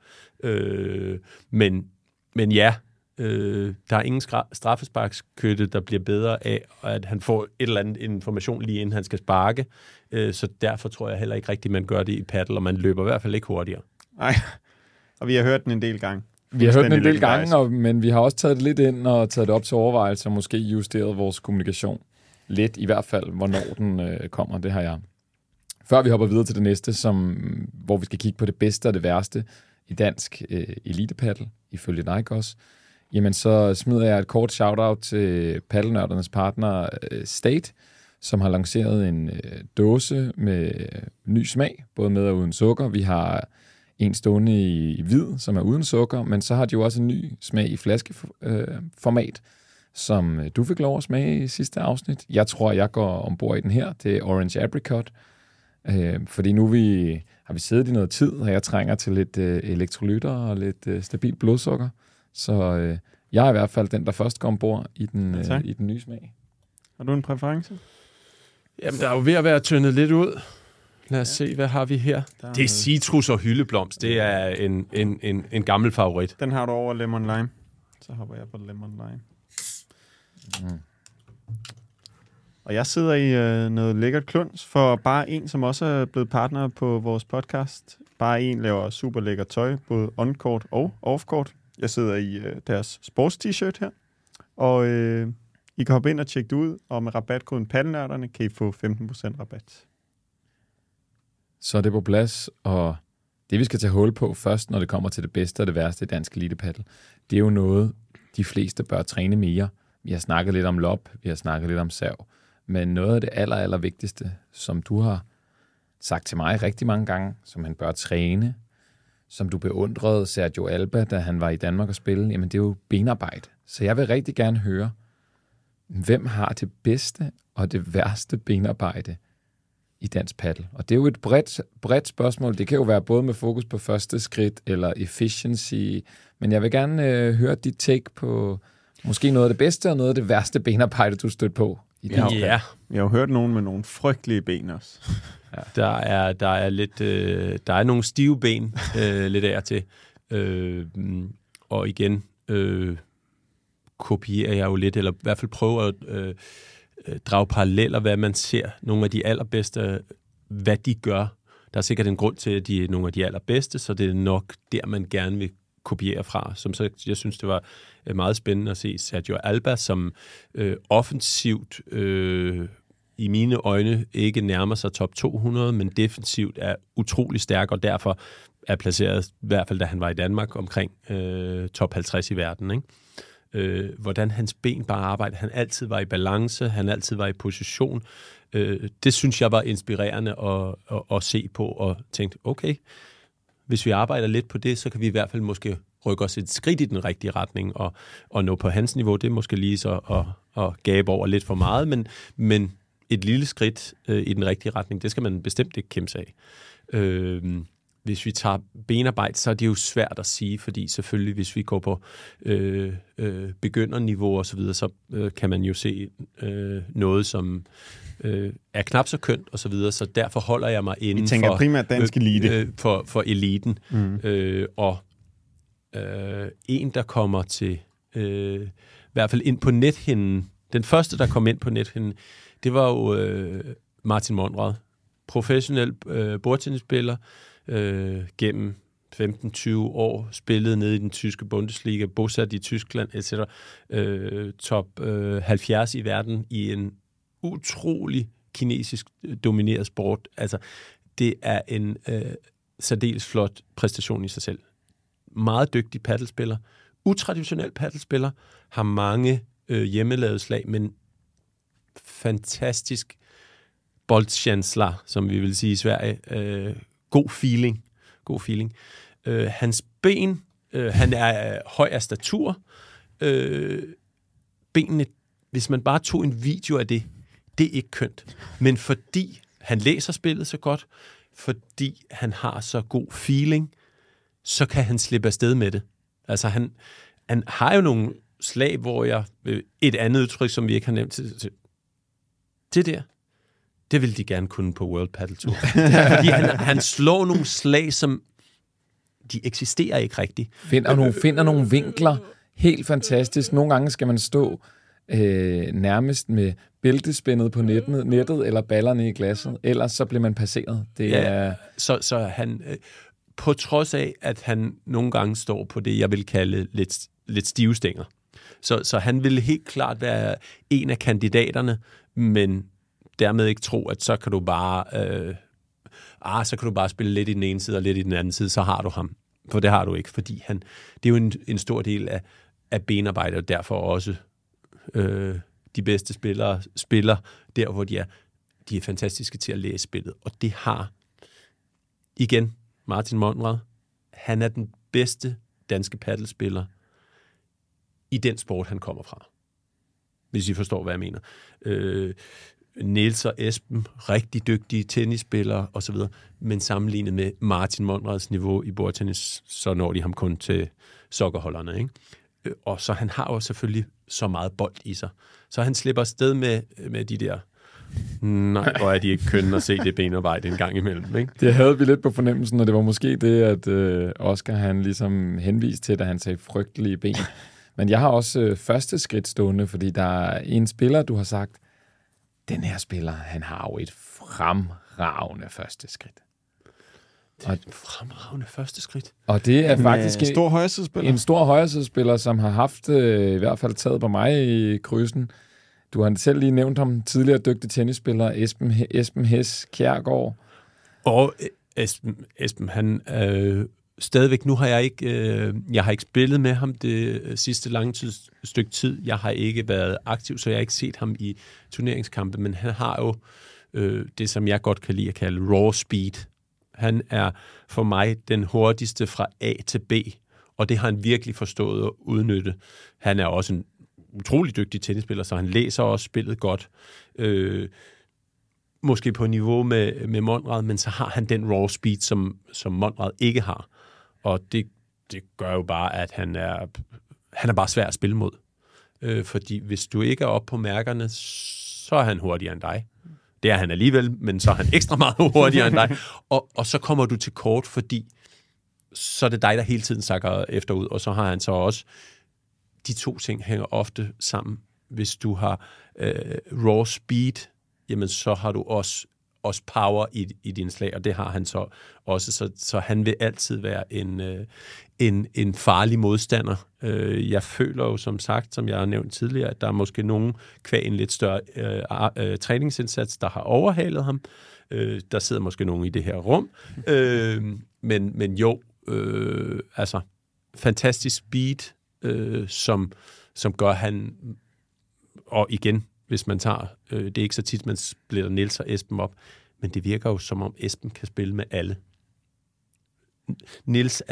Men ja, der er ingen straffesparkskøtte, der bliver bedre af, at han får et eller andet information lige inden han skal sparke. Så derfor tror jeg heller ikke rigtigt, man gør det i paddle, og man løber i hvert fald ikke hurtigere. Nej, og vi har hørt den en del gange. Vi har hørt den en del gange, men vi har også taget det lidt ind og taget det op til overvejelse, og måske justeret vores kommunikation lidt, i hvert fald, hvornår den kommer, det har jeg. Før vi hopper videre til det næste, hvor vi skal kigge på det bedste og det værste i dansk elitepaddle, ifølge Nikos, jamen så smider jeg et kort shout-out til paddelnørdernes partner State, som har lanceret en dåse med ny smag, både med og uden sukker. Vi har en stående i hvid, som er uden sukker, men så har de jo også en ny smag i flaskeformat, som du fik lov at smage i sidste afsnit. Jeg tror, jeg går ombord i den her. Det er Orange Apricot. Fordi nu har vi siddet i noget tid, og jeg trænger til lidt elektrolytter og lidt stabilt blodsukker. Så jeg er i hvert fald den, der først går ombord i den nye smag. Har du en præference? Jamen, der er jo ved at være tyndet lidt ud. Lad os se, hvad har vi her? Det er citrus og hyldeblomst. Det er en gammel favorit. Den har du over lemon lime. Så hopper jeg på lemon lime. Og jeg sidder i noget lækkert kluns for bare en, som også er blevet partner på vores podcast. Bare en laver super lækker tøj, både on-court og off-court. Jeg sidder i deres sports-t-shirt her, og I kan hoppe ind og tjekke det ud, og med rabatkoden paddelnørderne kan I få 15% rabat. Så er det på plads, og det vi skal tage hul på først, når det kommer til det bedste og det værste i dansk elitepaddle, det er jo noget, de fleste bør træne mere. Vi har snakket lidt om lob, vi har snakket lidt om serv, men noget af det aller vigtigste, som du har sagt til mig rigtig mange gange, som han bør træne, som du beundrede Sergio Alba, da han var i Danmark og spille, jamen det er jo benarbejde. Så jeg vil rigtig gerne høre, hvem har det bedste og det værste benarbejde i dansk paddle? Og det er jo et bredt spørgsmål. Det kan jo være både med fokus på første skridt eller efficiency, men jeg vil gerne høre dit take på måske noget af det bedste og noget af det værste benarbejde, du stødte på. Ja. Jeg har jo hørt nogen med nogle frygtelige ben også. Ja. Der er lidt, der er nogle stive ben lidt af til. Og igen kopierer jeg jo lidt, eller i hvert fald prøver at drage paralleller, hvad man ser. Nogle af de allerbedste, hvad de gør. Der er sikkert en grund til, at de er nogle af de allerbedste, så det er nok der, man gerne vil kopiere fra. Som så, jeg synes, det var meget spændende at se Sergio Alba, som offensivt i mine øjne ikke nærmer sig top 200, men defensivt er utrolig stærk, og derfor er placeret, i hvert fald da han var i Danmark, omkring top 50 i verden, ikke? Hvordan hans ben bare arbejder, han altid var i balance, han altid var i position. Det synes jeg var inspirerende at se på, og tænkte, okay, hvis vi arbejder lidt på det, så kan vi i hvert fald måske rykke os et skridt i den rigtige retning, og nå på hans niveau. Det er måske lige så at gabe over lidt for meget, men et lille skridt i den rigtige retning, det skal man bestemt ikke kæmpe sig af. Hvis vi tager benarbejde, så er det jo svært at sige, fordi selvfølgelig, hvis vi går på begynderniveau og så videre, så kan man jo se noget, som er knap så kønt og så videre, så derfor holder jeg mig inden for... Vi tænker primært dansk elite. For eliten. En, der kommer til... I hvert fald ind på nethinden. Den første, der kom ind på nethinden, det var jo Martin Monrad. Professionel bordtennisspiller, gennem 15-20 år, spillede nede i den tyske Bundesliga, bosat i Tyskland, etc. Top 70 i verden i en utrolig kinesisk domineret sport. Altså, det er en særdeles flot præstation i sig selv. Meget dygtig paddelspiller. Utraditionel paddelspiller. Har mange hjemmelavede slag, men fantastisk boldchancellor, som vi vil sige i Sverige. God feeling. Hans ben, han er høj af statur. Benene, hvis man bare tog en video af det er ikke kønt. Men fordi han læser spillet så godt, fordi han har så god feeling, så kan han slippe afsted med det. Altså han har jo nogle slag, hvor jeg... Et andet udtryk, som vi ikke har nævnt det der, det vil de gerne kunne på World Padel Tour. Fordi han slår nogle slag, som de eksisterer ikke rigtigt. Finder nogle vinkler. Helt fantastisk. Nogle gange skal man stå nærmest med bæltespændet på nettet eller ballerne i glasset. Ellers så bliver man passeret. Så han... På trods af, at han nogle gange står på det, jeg vil kalde lidt stive stænger. Så han ville helt klart være en af kandidaterne, men dermed ikke tro, at så kan du bare spille lidt i den ene side og lidt i den anden side, så har du ham. For det har du ikke, fordi det er jo en stor del af benarbejdet, og derfor også de bedste spillere spiller der, hvor de er fantastiske til at læse spillet. Og det har, igen, Martin Monrad, han er den bedste danske paddelspiller i den sport, han kommer fra. Hvis I forstår, hvad jeg mener. Niels og Esben, rigtig dygtige tennisspillere osv., men sammenlignet med Martin Monrads niveau i bordtennis, så når de ham kun til sokkerholderne, ikke? Og så han har jo selvfølgelig så meget bold i sig. Så han slipper afsted med de der... Nej, hvor er de ikke kønne at se det benarbejde en gang imellem, ikke? Det havde vi lidt på fornemmelsen, og det var måske det, at Oscar han ligesom henviste til, da han sagde frygtelige ben. Men jeg har også første skridt stående, fordi der er en spiller, du har sagt, den her spiller, han har jo et fremragende første skridt. Fremragende første skridt. Og det er faktisk en stor højresidespiller, som har haft i hvert fald taget på mig i krydsen. Du har selv lige nævnt ham, tidligere dygtig tennisspiller, Esben Hess Kjærgaard. Og Esben, han stadigvæk, nu har jeg har ikke spillet med ham det sidste lange stykke tid. Jeg har ikke været aktiv, så jeg har ikke set ham i turneringskampe, men han har jo det, som jeg godt kan lide at kalde raw speed. Han er for mig den hurtigste fra A til B, og det har han virkelig forstået at udnytte. Han er også en utrolig dygtig tennisspiller, så han læser også spillet godt. Måske på niveau med Monrad, men så har han den raw speed, som Monrad ikke har. Og det gør jo bare, at han er bare svær at spille mod. Fordi hvis du ikke er oppe på mærkerne, så er han hurtigere end dig. Det er han alligevel, men så er han ekstra meget hurtigere end dig. Og så kommer du til kort, fordi så er det dig, der hele tiden sakker efterud. Og så har han så også... De to ting hænger ofte sammen. Hvis du har raw speed, jamen så har du også også power i dine slag, og det har han så også, så han vil altid være en farlig modstander. Jeg føler jo, som sagt, som jeg har nævnt tidligere, at der er måske nogen kvæg en lidt større træningsindsats, der har overhalet ham. Der sidder måske nogen i det her rum. Men jo, altså fantastisk speed, som gør han, og igen, hvis man tager, det er ikke så tit, man splitter Niels og Esben op, men det virker jo som om Esben kan spille med alle. Niels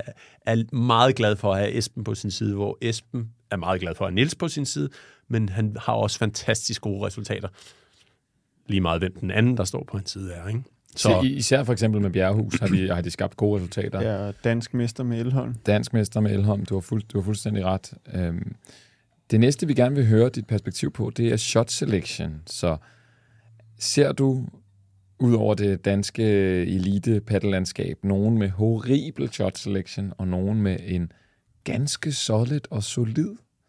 er meget glad for at have Esben på sin side, hvor Esben er meget glad for at have Niels på sin side, men han har også fantastisk gode resultater. Lige meget hvem den anden, der står på hans side er, ikke? Så især for eksempel med Bjerrehus har de skabt gode resultater. Ja, dansk mester med Elholm. Dansk mester med Elholm, du har fuldstændig ret. Det næste, vi gerne vil høre dit perspektiv på, det er shot selection. Så ser du ud over det danske elite paddellandskab nogen med horribel shot selection, og nogen med en ganske solid og solid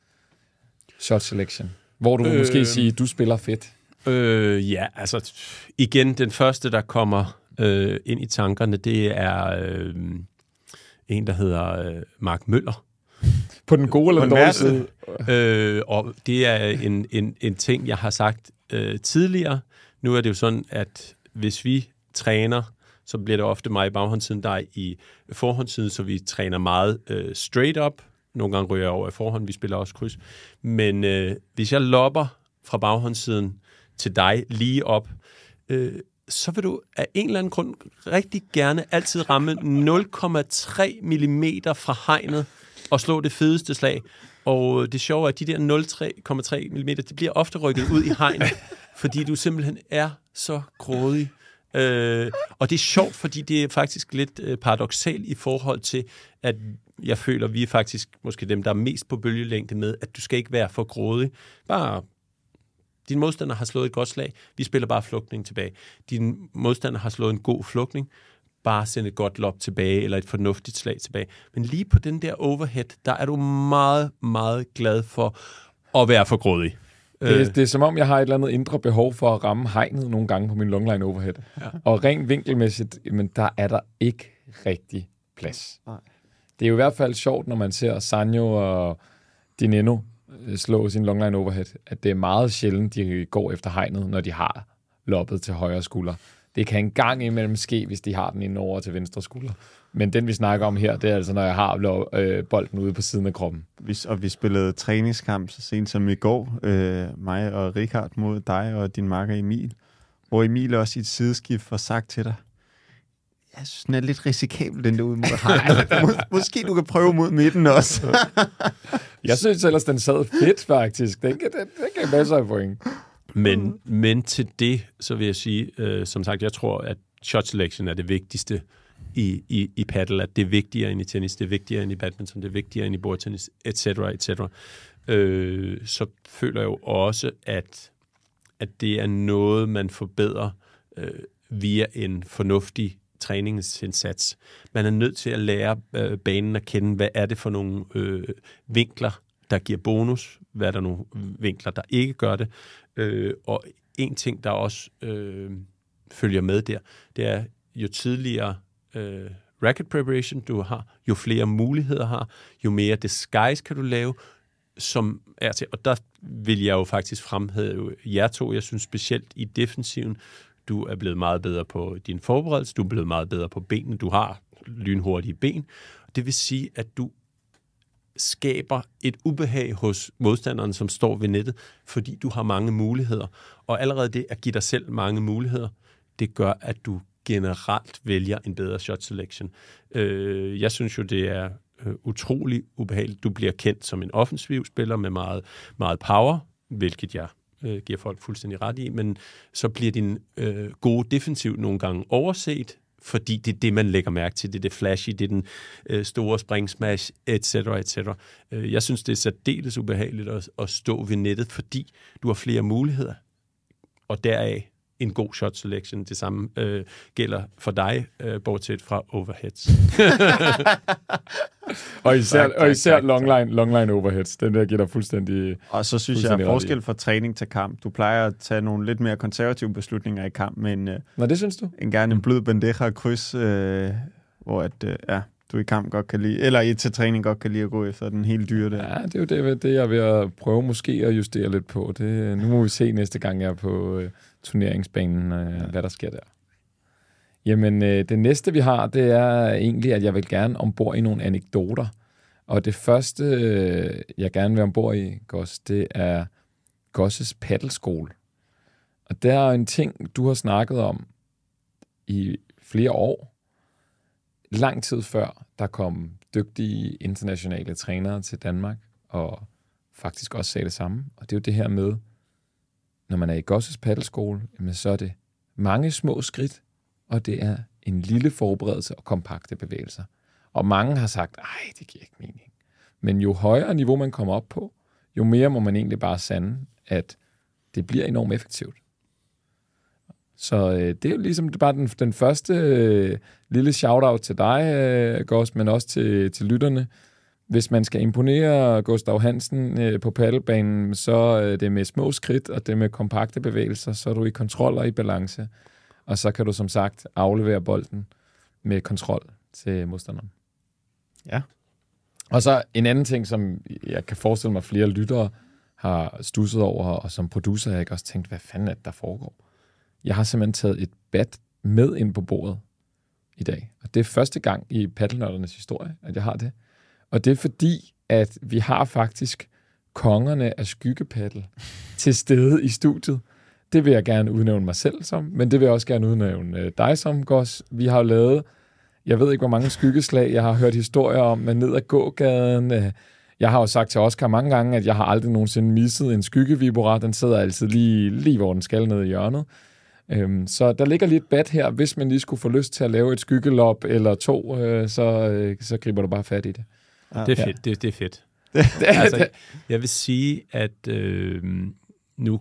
shot selection? Hvor du måske sige, du spiller fedt. Ja, altså igen, den første, der kommer ind i tankerne, det er en, der hedder Mark Møller. På den gode eller den dårlige side? Og det er en ting, jeg har sagt tidligere. Nu er det jo sådan, at hvis vi træner, så bliver det ofte mig i baghåndssiden, der er i forhåndssiden, så vi træner meget straight up. Nogle gange ryger jeg over i forhånd, vi spiller også kryds. Men hvis jeg lopper fra baghåndssiden til dig lige op, så vil du af en eller anden grund rigtig gerne altid ramme 0,3 millimeter fra hegnet og slå det fedeste slag. Og det sjove er, at de der 0,3 millimeter, det bliver ofte rykket ud i hegnet, fordi du simpelthen er så grådig. Og det er sjovt, fordi det er faktisk lidt paradoksalt i forhold til, at jeg føler, vi er faktisk måske dem, der er mest på bølgelængde med, at du skal ikke være for grådig. Bare din modstander har slået et godt slag, vi spiller bare flugtning tilbage. Din modstander har slået en god flugtning, bare send et godt lob tilbage, eller et fornuftigt slag tilbage. Men lige på den der overhead, der er du meget, meget glad for at være for grådig. Det er som om, jeg har et eller andet indre behov for at ramme hegnet nogle gange på min longline overhead. Ja. Og rent vinkelmæssigt, men der er der ikke rigtig plads. Nej. Det er jo i hvert fald sjovt, når man ser Sanjo og Dineno slå sin longline overhead, at det er meget sjældent, de går efter hegnet, når de har loppet til højre skulder. Det kan en gang imellem ske, hvis de har den ind over til venstre skulder. Men den, vi snakker om her, det er altså, når jeg har bolden ude på siden af kroppen. Vi spillede træningskamp så sent som i går, mig og Richard mod dig og din makker Emil, hvor Emil også i et sideskift får sagt til dig, jeg synes, den er lidt risikabel, den der ude mod hegnet. Måske du kan prøve mod midten også. Jeg synes ellers, den sad fedt, faktisk. Den kan masser af point. Men til det, så vil jeg sige, som sagt, jeg tror, at shot selection er det vigtigste i paddle, at det er vigtigere end i tennis, det er vigtigere end i badminton, det er vigtigere end i bordtennis, etc. Så føler jeg jo også, at det er noget, man forbedrer via en fornuftig træningsindsats. Man er nødt til at lære banen at kende, hvad er det for nogle vinkler, der giver bonus, hvad er der nogle vinkler, der ikke gør det. Og en ting, der også følger med der, det er, jo tidligere racket preparation du har, jo flere muligheder har, jo mere disguise kan du lave, som er til. Og der vil jeg jo faktisk fremhæve jer to. Jeg synes specielt i defensiven, du er blevet meget bedre på din forberedelse, du er blevet meget bedre på benene, du har lynhurtige ben. Det vil sige, at du skaber et ubehag hos modstanderen, som står ved nettet, fordi du har mange muligheder. Og allerede det at give dig selv mange muligheder, det gør, at du generelt vælger en bedre shot selection. Jeg synes jo, det er utrolig ubehageligt. Du bliver kendt som en offensiv spiller med meget, meget power, hvilket jeg giver folk fuldstændig ret i, men så bliver din gode defensiv nogle gange overset, fordi det er det, man lægger mærke til. Det er det flashy, det er den store springsmash, etc. Jeg synes, det er særdeles ubehageligt at stå ved nettet, fordi du har flere muligheder, og deraf en god shot selection. Det samme gælder for dig, bortset fra overheads. og især longline overheads. Den der giver dig fuldstændig... Og så synes jeg, forskel fra træning til kamp. Du plejer at tage nogle lidt mere konservative beslutninger i kamp, men... Nå, det synes du? En blød bandeja kryds, hvor du i kamp godt kan lide, eller til træning godt kan lide at gå efter den helt dyre der. Ja, det er jo det, jeg er ved at prøve måske at justere lidt på. Nu må vi se næste gang, jeg er på turneringsbanen, hvad der sker der. Jamen, det næste, vi har, det er egentlig, at jeg vil gerne ombord i nogle anekdoter. Og det første, jeg gerne vil ombord i, Goss, det er Gosses paddelskole. Og der er en ting, du har snakket om i flere år. Lang tid før, der kom dygtige internationale trænere til Danmark, og faktisk også sagde det samme. Og det er jo det her med, når man er i Gosses paddelskole, så er det mange små skridt, og det er en lille forberedelse og kompakte bevægelser. Og mange har sagt, ej, det giver ikke mening. Men jo højere niveau man kommer op på, jo mere må man egentlig bare sande, at det bliver enormt effektivt. Så det er jo ligesom bare den første lille shout-out til dig, Goss, men også til lytterne. Hvis man skal imponere Gustav Hansen på paddelbanen, så er det med små skridt, og det med kompakte bevægelser, så er du i kontrol og i balance. Og så kan du som sagt aflevere bolden med kontrol til modstanderen. Ja. Og så en anden ting, som jeg kan forestille mig, flere lyttere har stusset over, og som producer har jeg også tænkt, hvad fanden er det, der foregår? Jeg har simpelthen taget et bat med ind på bordet i dag. Og det er første gang i paddelnørdernes historie, at jeg har det. Og det er fordi, at vi har faktisk kongerne af skyggepaddel til stede i studiet. Det vil jeg gerne udnævne mig selv som, men det vil jeg også gerne udnævne dig som, Goss. Vi har jo lavet, jeg ved ikke, hvor mange skyggeslag, jeg har hørt historier om, men ned ad gågaden. Jeg har jo sagt til Oscar mange gange, at jeg har aldrig nogensinde misset en skyggevibora. Den sidder altid lige hvor den skal ned i hjørnet. Så der ligger lige et bat her. Hvis man lige skulle få lyst til at lave et skyggelop eller to, så griber du bare fat i det. Ja. Det er fedt. Det er fedt. Altså, jeg vil sige, at nu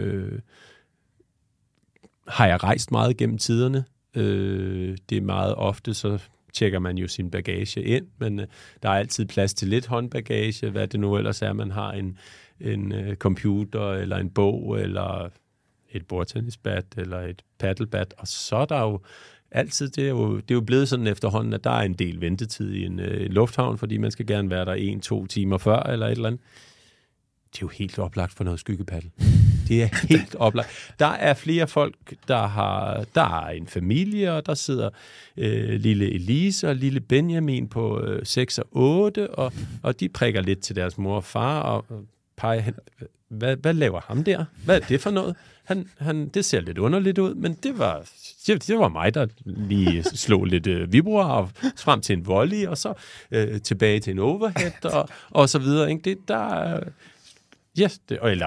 har jeg rejst meget gennem tiderne. Det er meget ofte, så tjekker man jo sin bagage ind, men der er altid plads til lidt håndbagage, hvad det nu ellers er. Man har en computer, eller en bog, eller et bordtennisbat, eller et paddlebat, og så er der jo altid, det er jo blevet sådan efterhånden, at der er en del ventetid i en lufthavn, fordi man skal gerne være der 1-2 timer før, eller et eller andet. Det er jo helt oplagt for noget skyggepaddel. Det er helt oplagt. Der er flere folk, der er en familie, og der sidder lille Elise og lille Benjamin på 6 og 8, og de prikker lidt til deres mor og far, og peger hen. Hvad laver ham der? Hvad er det for noget? Det ser lidt underligt ud, men det var mig, der lige slog lidt vibroer frem til en volley, og så tilbage til en overhead, og så videre. Ikke? Det der... Yes,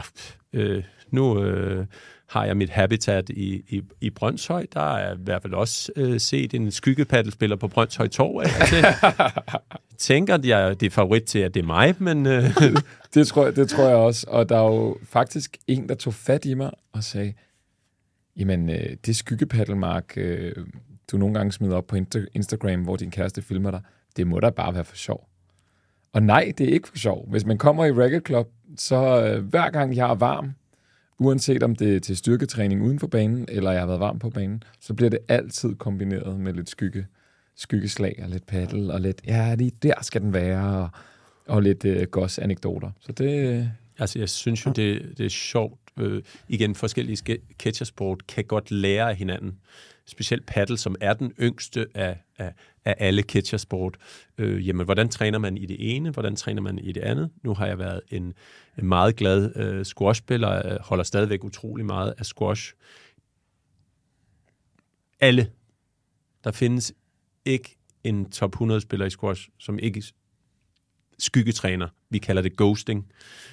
nu har jeg mit habitat i Brønshøj. Der er i hvert fald også set en skyggepaddelspiller på Brønshøj Torv. Jeg tænker, at det er favorit til, at det er mig, men... Det tror jeg også. Og der er jo faktisk en, der tog fat i mig og sagde, jamen, det skyggepaddelmark, du nogle gange smider op på Instagram, hvor din kæreste filmer dig, det må da bare være for sjov. Og nej, det er ikke for sjov. Hvis man kommer i Racket Club, så hver gang jeg er varm, uanset om det er til styrketræning uden for banen, eller jeg har været varm på banen, så bliver det altid kombineret med lidt skyggeslag og lidt paddle, og lidt, ja, lige der skal den være, og lidt Goss-anekdoter. Så det... Altså, jeg synes jo, det er sjovt. Igen, forskellige catchersport kan godt lære af hinanden. Specielt paddle, som er den yngste af alle catchersport. Jamen, hvordan træner man i det ene? Hvordan træner man i det andet? Nu har jeg været en meget glad squashspiller, holder stadigvæk utrolig meget af squash. Alle. Der findes ikke en top 100-spiller i squash, som ikke skyggetræner. Vi kalder det ghosting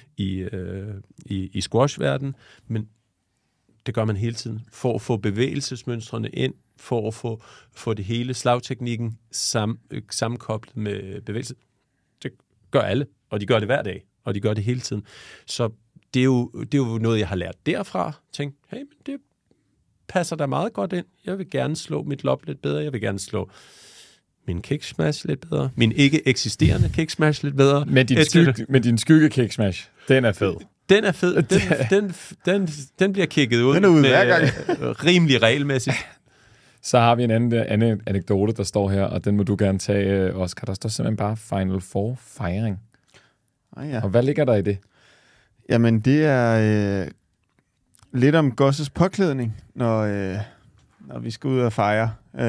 i squashverdenen, men det gør man hele tiden. For at få bevægelsesmønstrene ind, for at få det hele slagteknikken sammenkoblet med bevægelse. Det gør alle, og de gør det hver dag, og de gør det hele tiden. Så det er jo noget, jeg har lært derfra. Tænk, hey, men det passer da meget godt ind. Jeg vil gerne slå mit lob lidt bedre. Jeg vil gerne slå min kicksmash lidt bedre, min ikke eksisterende kicksmash lidt bedre. Men din skygge kicksmash, den er fed. Den er fed. Den bliver kigget ud, den er ude hver gang. Rimelig regelmæssigt. Så har vi en anden anekdote, der står her, og den må du gerne tage, Oscar. Der står simpelthen bare Final Four fejring. Ja. Og hvad ligger der i det? Jamen, det er lidt om Gosses påklædning, når vi skal ud og fejre.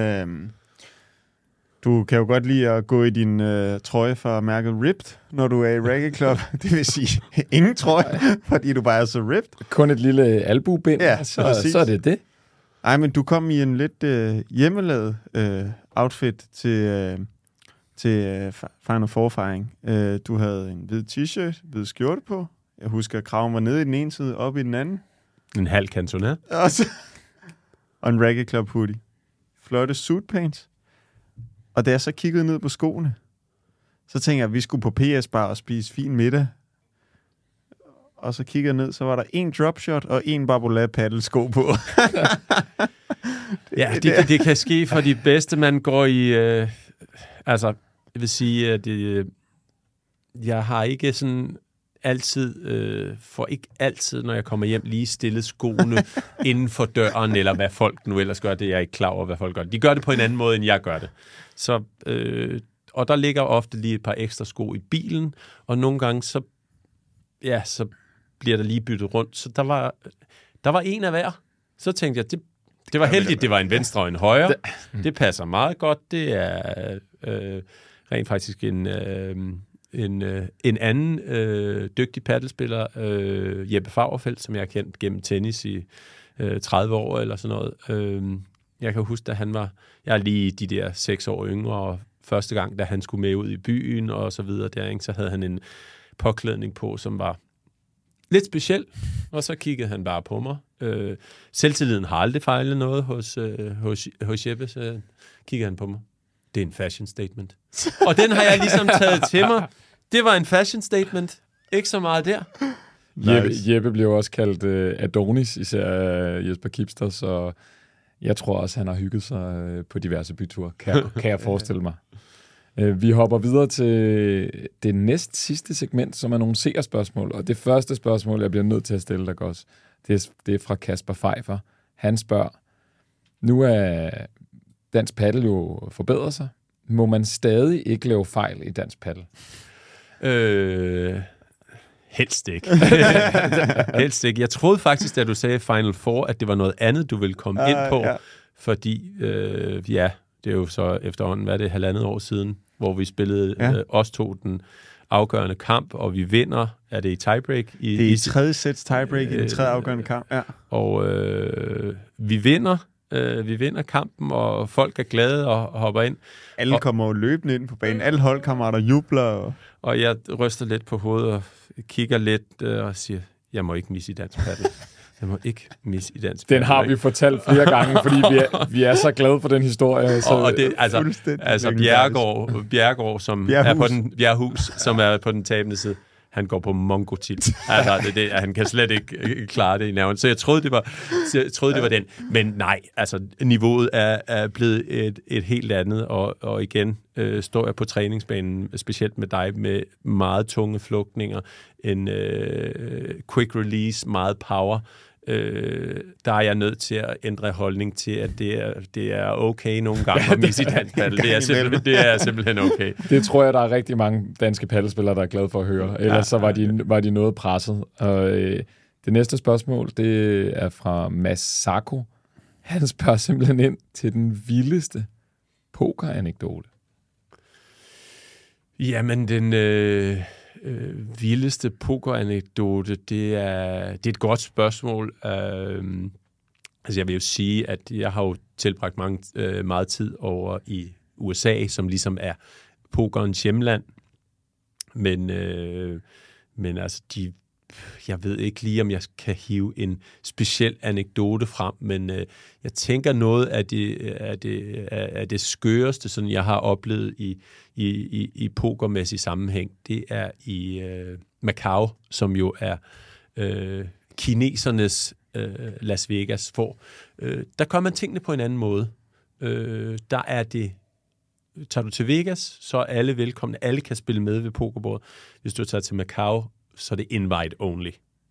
Du kan jo godt lide at gå i din trøje fra mærket Ripped, når du er i Reggae Club. Det vil sige ingen trøje, fordi du bare er så ripped. Kun et lille albuebind, ja, så er det det. Ej, men du kom i en lidt hjemmelavet outfit til Final Four-fejring. Du havde en hvid t-shirt, hvid skjorte på. Jeg husker, at kraven var nede i den ene side, op i den anden. En halv cantonet. Og en Reggae Club hoodie. Flotte suit pants. Og da jeg så kiggede ned på skoene, så tænkte jeg, at vi skulle på PS-bar og spise fin middag. Og så kiggede jeg ned, så var der en dropshot og en Barbola paddelsko på. Ja, det kan ske for de bedste. Man går i... jeg vil sige, at jeg har ikke sådan altid, for ikke altid, når jeg kommer hjem, lige stillet skoene inden for døren, eller hvad folk nu ellers gør. Det er jeg ikke klar over, hvad folk gør. De gør det på en anden måde, end jeg gør det. Så, og der ligger ofte lige et par ekstra sko i bilen, og nogle gange så bliver der lige byttet rundt. Så der var en af hver. Så tænkte jeg, det var heldigt, det var en venstre og en højre. Det passer meget godt. Det er rent faktisk en anden dygtig paddelspiller, Jeppe Fagerfeldt, som jeg har kendt gennem tennis i 30 år eller sådan noget. Jeg kan huske, at jeg er lige de der 6 år yngre, og første gang, da han skulle med ud i byen og så videre der, så havde han en påklædning på, som var lidt speciel, og så kiggede han bare på mig. Selvtilliden har aldrig fejlet noget hos Jeppe, så kiggede han på mig. Det er en fashion statement. Og den har jeg ligesom taget til mig. Det var en fashion statement. Ikke så meget der. Jeppe blev også kaldt Adonis, især Jesper Kipster, så jeg tror også, han har hygget sig på diverse byture, kan jeg forestille mig. Vi hopper videre til det næst sidste segment, som er nogle seerspørgsmål. Og det første spørgsmål, jeg bliver nødt til at stille dig, Goss, det er fra Kasper Pfeiffer. Han spørger, nu er dansk paddel jo forbedret sig. Må man stadig ikke lave fejl i dansk paddel? Helst ikke. Helst ikke. Jeg troede faktisk, da du sagde Final Four, at det var noget andet, du ville komme ind på. Ja. Fordi, det er jo så efterhånden, hvad er det, 1,5 år siden, hvor vi spillede os to den afgørende kamp, og vi vinder. Er det i tiebreak? Det er i tredje sæts tiebreak i den tredje afgørende kamp, ja. Og vi vinder. Vi vinder kampen, og folk er glade og hopper ind. Alle kommer jo løbende ind på banen. Alle holdkammerater jubler. Og jeg ryster lidt på hovedet og kigger lidt og siger, jeg må ikke misse i dansk paddel. Jeg må ikke misse i dansk paddel. Den har vi fortalt flere gange, fordi vi er så glade for den historie. Så og det, altså Bjergård, som er på den Bjerghus, som er på den tabende side. Han går på mongotilt. Altså, han kan slet ikke klare det i nerven. Så jeg troede, det var den. Men nej, altså, niveauet er blevet et helt andet, og igen står jeg på træningsbanen, specielt med dig, med meget tunge flugtninger, en quick release, meget power. Der er jeg nødt til at ændre holdning til, at det er okay nogle gange at misse i dansk paddel. Det er simpelthen okay. Det tror jeg, der er rigtig mange danske paddelspillere, der er glade for at høre. Ellers så var de noget presset. Og det næste spørgsmål, det er fra Mads Sacco. Han spørger simpelthen ind til den vildeste poker-anekdote. Jamen, den vildeste poker-anekdote, det er et godt spørgsmål. Altså, jeg vil jo sige, at jeg har jo tilbragt meget tid over i USA, som ligesom er pokerens hjemland. Men altså, jeg ved ikke lige, om jeg kan hive en speciel anekdote frem, men jeg tænker noget af det skøreste, sådan jeg har oplevet i pokermæssig sammenhæng, det er i Macau, som jo er kinesernes Las Vegas, hvor der gør man tingene på en anden måde. Der er det tager du til Vegas, så er alle velkomne. Alle kan spille med ved pokerbordet. Hvis du tager til Macau, så er det invite only.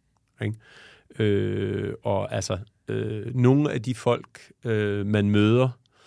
Ikke? Og altså, nogle af de folk, man møder,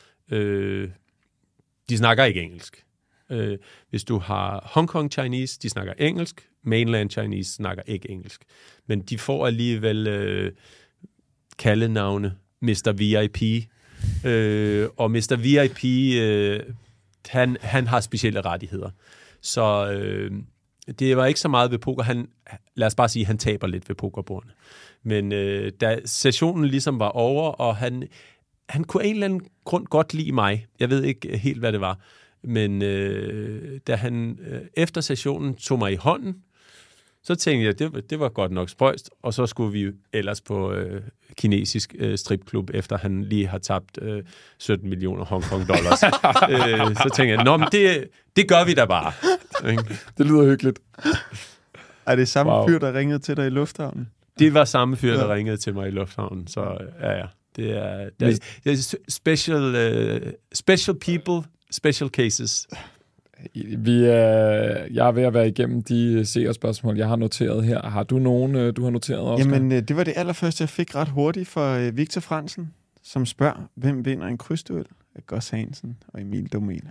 de snakker ikke engelsk. Hvis du har Hong Kong Chinese, de snakker engelsk. Mainland Chinese snakker ikke engelsk. Men de får alligevel kaldenavne Mr. VIP. Og Mr. VIP, han har specielle rettigheder. Så det var ikke så meget ved poker. Lad os bare sige, han taber lidt ved pokerbordene. Men da sessionen ligesom var over, og han kunne af en eller anden grund godt lide mig. Jeg ved ikke helt, hvad det var. Men da han efter sessionen tog mig i hånden, så tænkte jeg, det var godt nok spøjst, og så skulle vi ellers på kinesisk stripklub, efter han lige har tabt 17 millioner Hong Kong dollars. Så tænkte jeg, men det gør vi da bare. Det lyder hyggeligt. Er det samme fyr, der ringede til dig i lufthavnen? Det var samme fyr, der ringede til mig i lufthavnen, så ja. Det er special people, special cases. Jeg er ved at være igennem de seerspørgsmål, jeg har noteret her. Har du nogen, du har noteret også? Jamen, det var det allerførste, jeg fik ret hurtigt fra Victor Fransen, som spørger, hvem vinder en krydsduel af Gus Hansen og Emil Domene?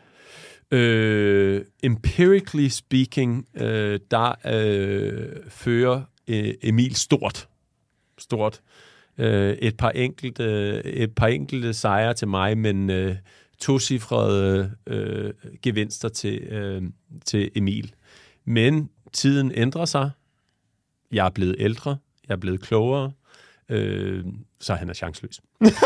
Empirically speaking, der fører Emil stort. Et par enkelte sejre til mig, men tocifrede gevinster til Emil. Men tiden ændrer sig. Jeg er blevet ældre. Jeg er blevet klogere. Så han er chanceløs.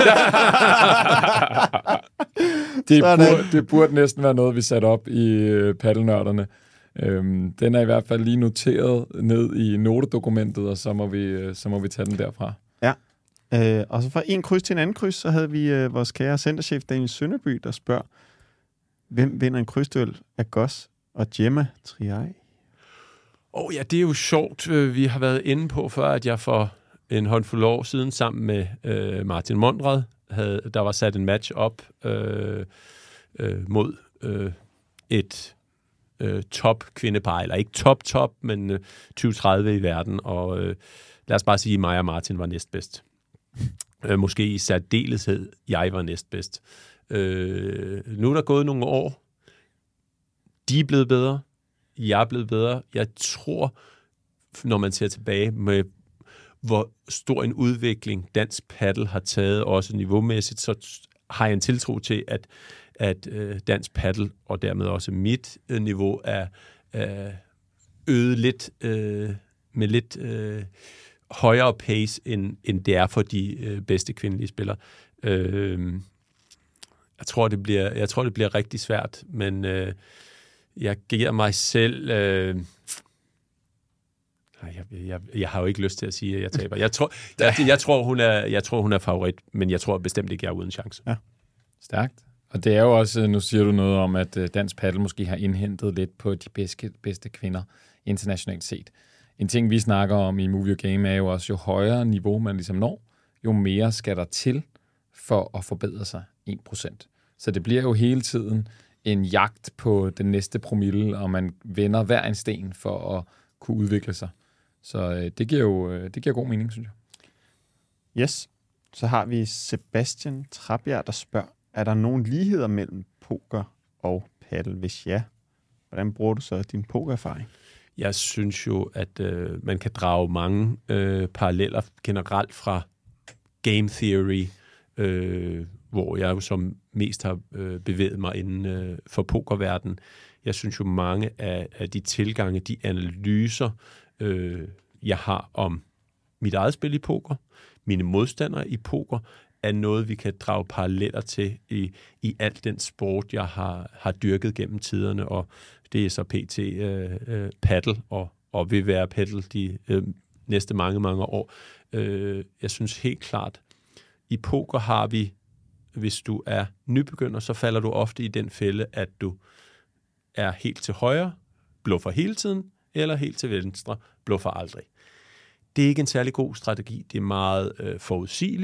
Det burde næsten være noget, vi satte op i paddelnørderne. Den er i hvert fald lige noteret ned i notedokumentet, og så må vi tage den derfra. Ja. Og så fra en kryds til en anden kryds, så havde vi vores kære centerchef Daniel Sønderby, der spørger, hvem vinder en krydsduel af Gus og Gemma Triay? Ja, det er jo sjovt. Vi har været inde på før, at jeg for en håndfuld år siden sammen med Martin Monrad, der var sat en match op mod et top kvindepar, eller ikke top, men 20-30 i verden, og lad os bare sige, at mig og Martin var næstbedst. Måske i særdeleshed, jeg var næstbedst. Nu er der gået nogle år. De er blevet bedre. Jeg er blevet bedre. Jeg tror, når man ser tilbage med, hvor stor en udvikling dansk paddle har taget, også niveaumæssigt, så har jeg en tiltro til, at dansk paddle, og dermed også mit niveau, er øget lidt med lidt højere pace, end det er for de bedste kvindelige spillere. Jeg tror, det bliver rigtig svært, men jeg giver mig selv... Jeg har jo ikke lyst til at sige, at jeg taber. Jeg tror, hun er favorit, men jeg tror bestemt ikke, jeg er uden chance. Ja. Stærkt. Og det er jo også, nu siger du noget om, at dansk paddle måske har indhentet lidt på de bedste kvinder internationalt set. En ting, vi snakker om i Movie Game, er jo også, jo højere niveau man ligesom når, jo mere skal der til for at forbedre sig 1%. Så det bliver jo hele tiden en jagt på den næste promille, og man vender hver en sten for at kunne udvikle sig. Så det giver god mening, synes jeg. Yes. Så har vi Sebastian Trabjerg, der spørger, er der nogen ligheder mellem poker og paddle? Hvis ja, hvordan bruger du så din pokererfaring? Jeg synes jo, at man kan drage mange paralleller generelt fra game theory, hvor jeg jo som mest har bevæget mig inden for pokerverdenen. Jeg synes jo, mange af de tilgange, de analyser, jeg har om mit eget spil i poker, mine modstandere i poker, er noget, vi kan drage paralleller til i alt den sport, jeg har dyrket gennem tiderne, og det er så pt. Paddle, og vil være paddle de næste mange, mange år. Jeg synes helt klart, i poker har vi, hvis du er nybegynder, så falder du ofte i den fælde, at du er helt til højre, bluffer hele tiden, eller helt til venstre, bluffer aldrig. Det er ikke en særlig god strategi. Det er meget forudsigeligt.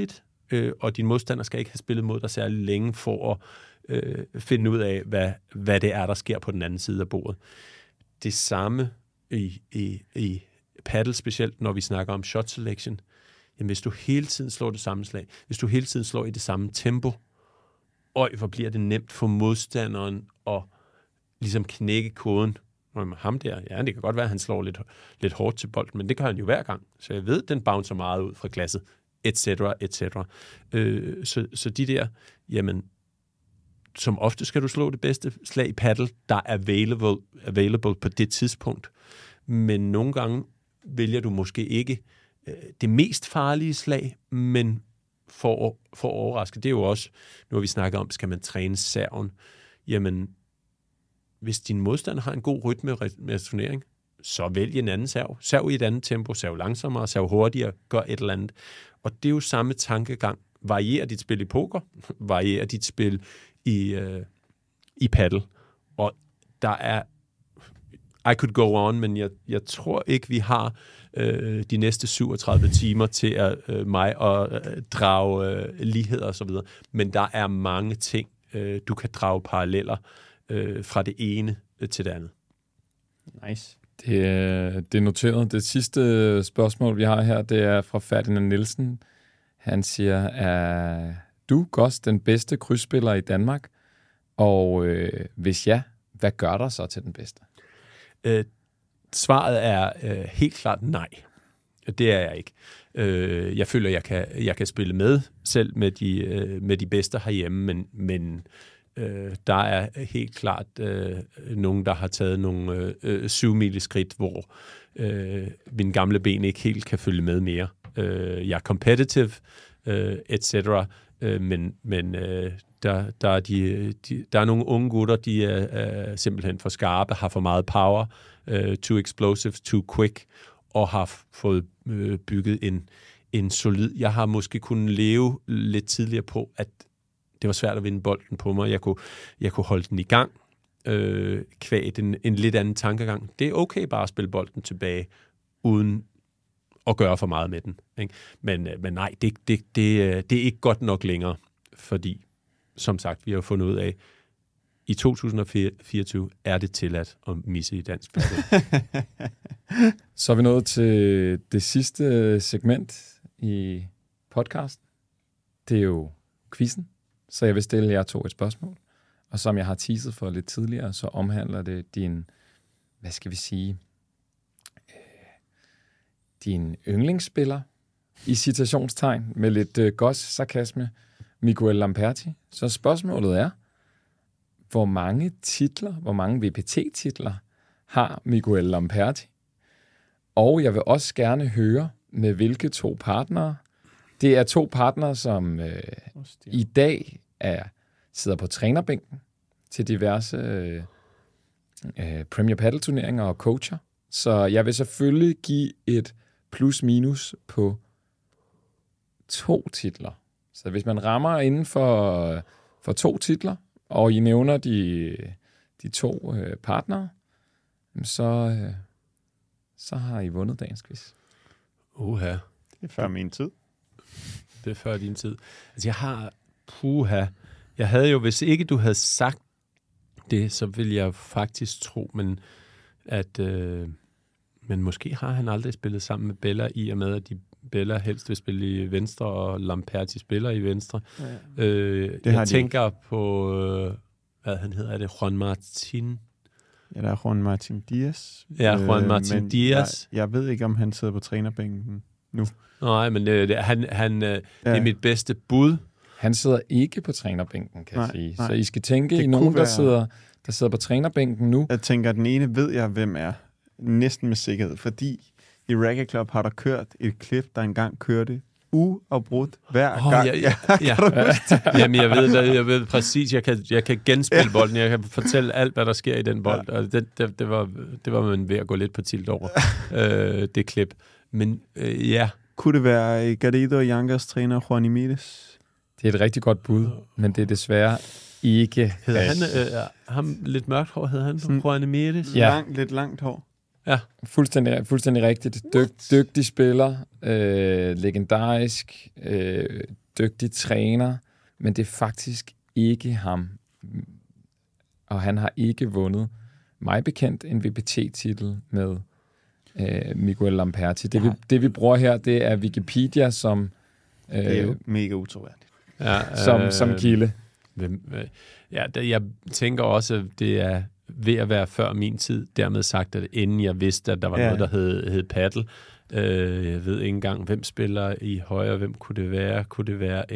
og din modstander skal ikke have spillet mod dig særlig længe for at finde ud af, hvad det er, der sker på den anden side af bordet. Det samme i paddle, specielt når vi snakker om shot selection. Jamen, hvis du hele tiden slår det samme slag, hvis du hele tiden slår i det samme tempo, hvor bliver det nemt for modstanderen at ligesom knække koden. Ham der, ja, det kan godt være, at han slår lidt hårdt til bolden, men det gør han jo hver gang. Så jeg ved, den bouncer meget ud fra glasset, etc., etc. Så de der, jamen, som ofte skal du slå det bedste slag i paddle, der er available på det tidspunkt. Men nogle gange vælger du måske ikke det mest farlige slag, men for at overraske. Det er jo også, nu har vi snakket om, skal man træne serven. Jamen, hvis din modstander har en god rytme med turnering, så vælg en anden serv. Serv i et andet tempo, serv langsommere, serv hurtigere, gør et eller andet. Og det er jo samme tankegang. Varierer dit spil i poker, varierer dit spil i paddle. Og der er, I could go on, men jeg tror ikke, vi har de næste 37 timer til at drage ligheder og så videre. Men der er mange ting, du kan drage paralleller fra det ene til det andet. Nice. Det er noteret. Det sidste spørgsmål, vi har her, det er fra Ferdinand Nielsen. Han siger, er du, Goss, den bedste krydsspiller i Danmark? Og hvis ja, hvad gør der så til den bedste? Svaret er helt klart nej. Det er jeg ikke. Jeg føler, jeg kan spille med selv med de bedste herhjemme, men der er helt klart nogen, der har taget nogle 7-mile skridt, hvor mine gamle ben ikke helt kan følge med mere. Jeg er competitive, etc., men der er nogle unge gutter, de er simpelthen for skarpe, har for meget power, too explosive, too quick, og har fået bygget en solid. Jeg har måske kunnet leve lidt tidligere på, at det var svært at vinde bolden på mig. Jeg kunne holde den i gang, kvæg en lidt anden tankegang. Det er okay bare at spille bolden tilbage, uden at gøre for meget med den. Ikke? Men nej, det er ikke godt nok længere, fordi, som sagt, vi har fundet ud af, i 2024 er det tilladt at misse i dansk fodbold. Så er vi nået til det sidste segment i podcasten. Det er jo quizzen. Så jeg vil stille jer to et spørgsmål. Og som jeg har teaset for lidt tidligere, så omhandler det din, hvad skal vi sige, din yndlingsspiller, i citationstegn, med lidt Goss-sarkasme, Miguel Lamperti. Så spørgsmålet er, hvor mange VPT-titler har Miguel Lamperti? Og jeg vil også gerne høre, med hvilke to partnere. Det er to partnere, som i dag sidder på trænerbænken til diverse Premier Paddle-turneringer og coacher. Så jeg vil selvfølgelig give et plus-minus på 2 titler. Så hvis man rammer inden for 2 titler, og I nævner de 2 partnere, så har I vundet dagens quiz. Uha. Det er før min tid. Det er før din tid. Altså jeg havde jo, hvis ikke du havde sagt det, så ville jeg faktisk tro, men måske har han aldrig spillet sammen med Bella, i og med, at Bella helst vil spille i venstre, og Lamperti spiller i venstre. Ja. Jeg tænker på, hvad han hedder, er det Juan Martin? Ja, der er Juan Martin Diaz. Ja, Juan Martin Diaz. Jeg ved ikke, om han sidder på trænerbænken nu. Nej, men det er mit bedste bud. Han sidder ikke på trænerbænken, kan jeg sige. Så I skal tænke i nogen, der sidder på trænerbænken nu. Jeg tænker, at den ene ved jeg, hvem er. Næsten med sikkerhed, fordi i Racket Club har der kørt et klip, der engang kørte uafbrudt hver gang. Jamen, jeg ved præcis, jeg kan genspille bolden, jeg kan fortælle alt, hvad der sker i den bold, og det var man ved at gå lidt på tilt over, det klip. Men ja. Kunne det være Garrido og Youngers træner, Juan Imides? Det er et rigtig godt bud, men det er desværre ikke. Hedder han, ham lidt mørkt hår, hedder han, Juan Imides? Ja. Lidt langt hår. Ja, fuldstændig rigtigt. Dygtig spiller, legendarisk, dygtig træner, men det er faktisk ikke ham. Og han har ikke vundet, mig bekendt, en VPT-titel med Miguel Lamperti. Det vi bruger her, det er Wikipedia som... det er jo mega utroværdigt. Som kilde. Jeg tænker også, at det er ved at være før min tid, dermed sagt, at inden jeg vidste, at der var noget, der hed paddle. Jeg ved ikke engang, hvem spiller i højre, hvem kunne det være? Kunne det være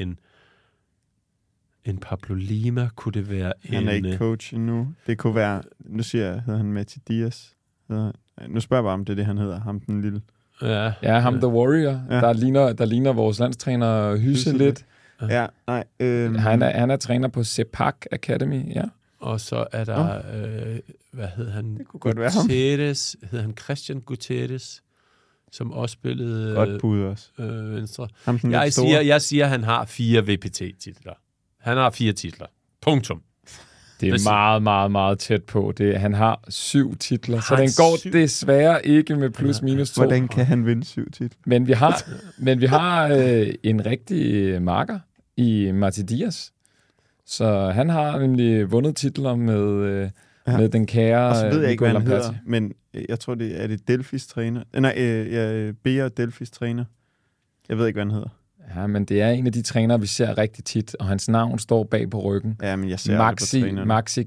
en Pablo Lima? Kunne det være han er ikke coach endnu. Det kunne være, nu siger jeg, hedder han Mati Diaz? Nu spørger jeg bare, om det er det, han hedder, ham den lille. Ja, ham The Warrior, der ligner vores landstræner Hysse lidt. Ja, nej. Han er træner på Sepak Academy, ja. Og så er der, hvad hed han? Det kunne godt være ham. Hed han Christian Gutierrez, som også spillede... Godt bud også. Venstre. Jeg siger, han har 4 VPT-titler. Han har 4 titler. Punktum. Det er meget, meget, meget tæt på. Han har 7 titler, så den går desværre ikke med plus minus 2. Hvordan kan han vinde 7 titler? Men vi har en rigtig marker i Mati Diaz. Så han har nemlig vundet titler med den kære... Og så ved jeg ikke, hvad han Lamperti. hedder, men jeg tror, det er Delfis træner. Bea Delfis træner. Jeg ved ikke, hvad han hedder. Ja, men det er en af de trænere, vi ser rigtig tit, og hans navn står bag på ryggen. Ja, men jeg ser det på trænerne.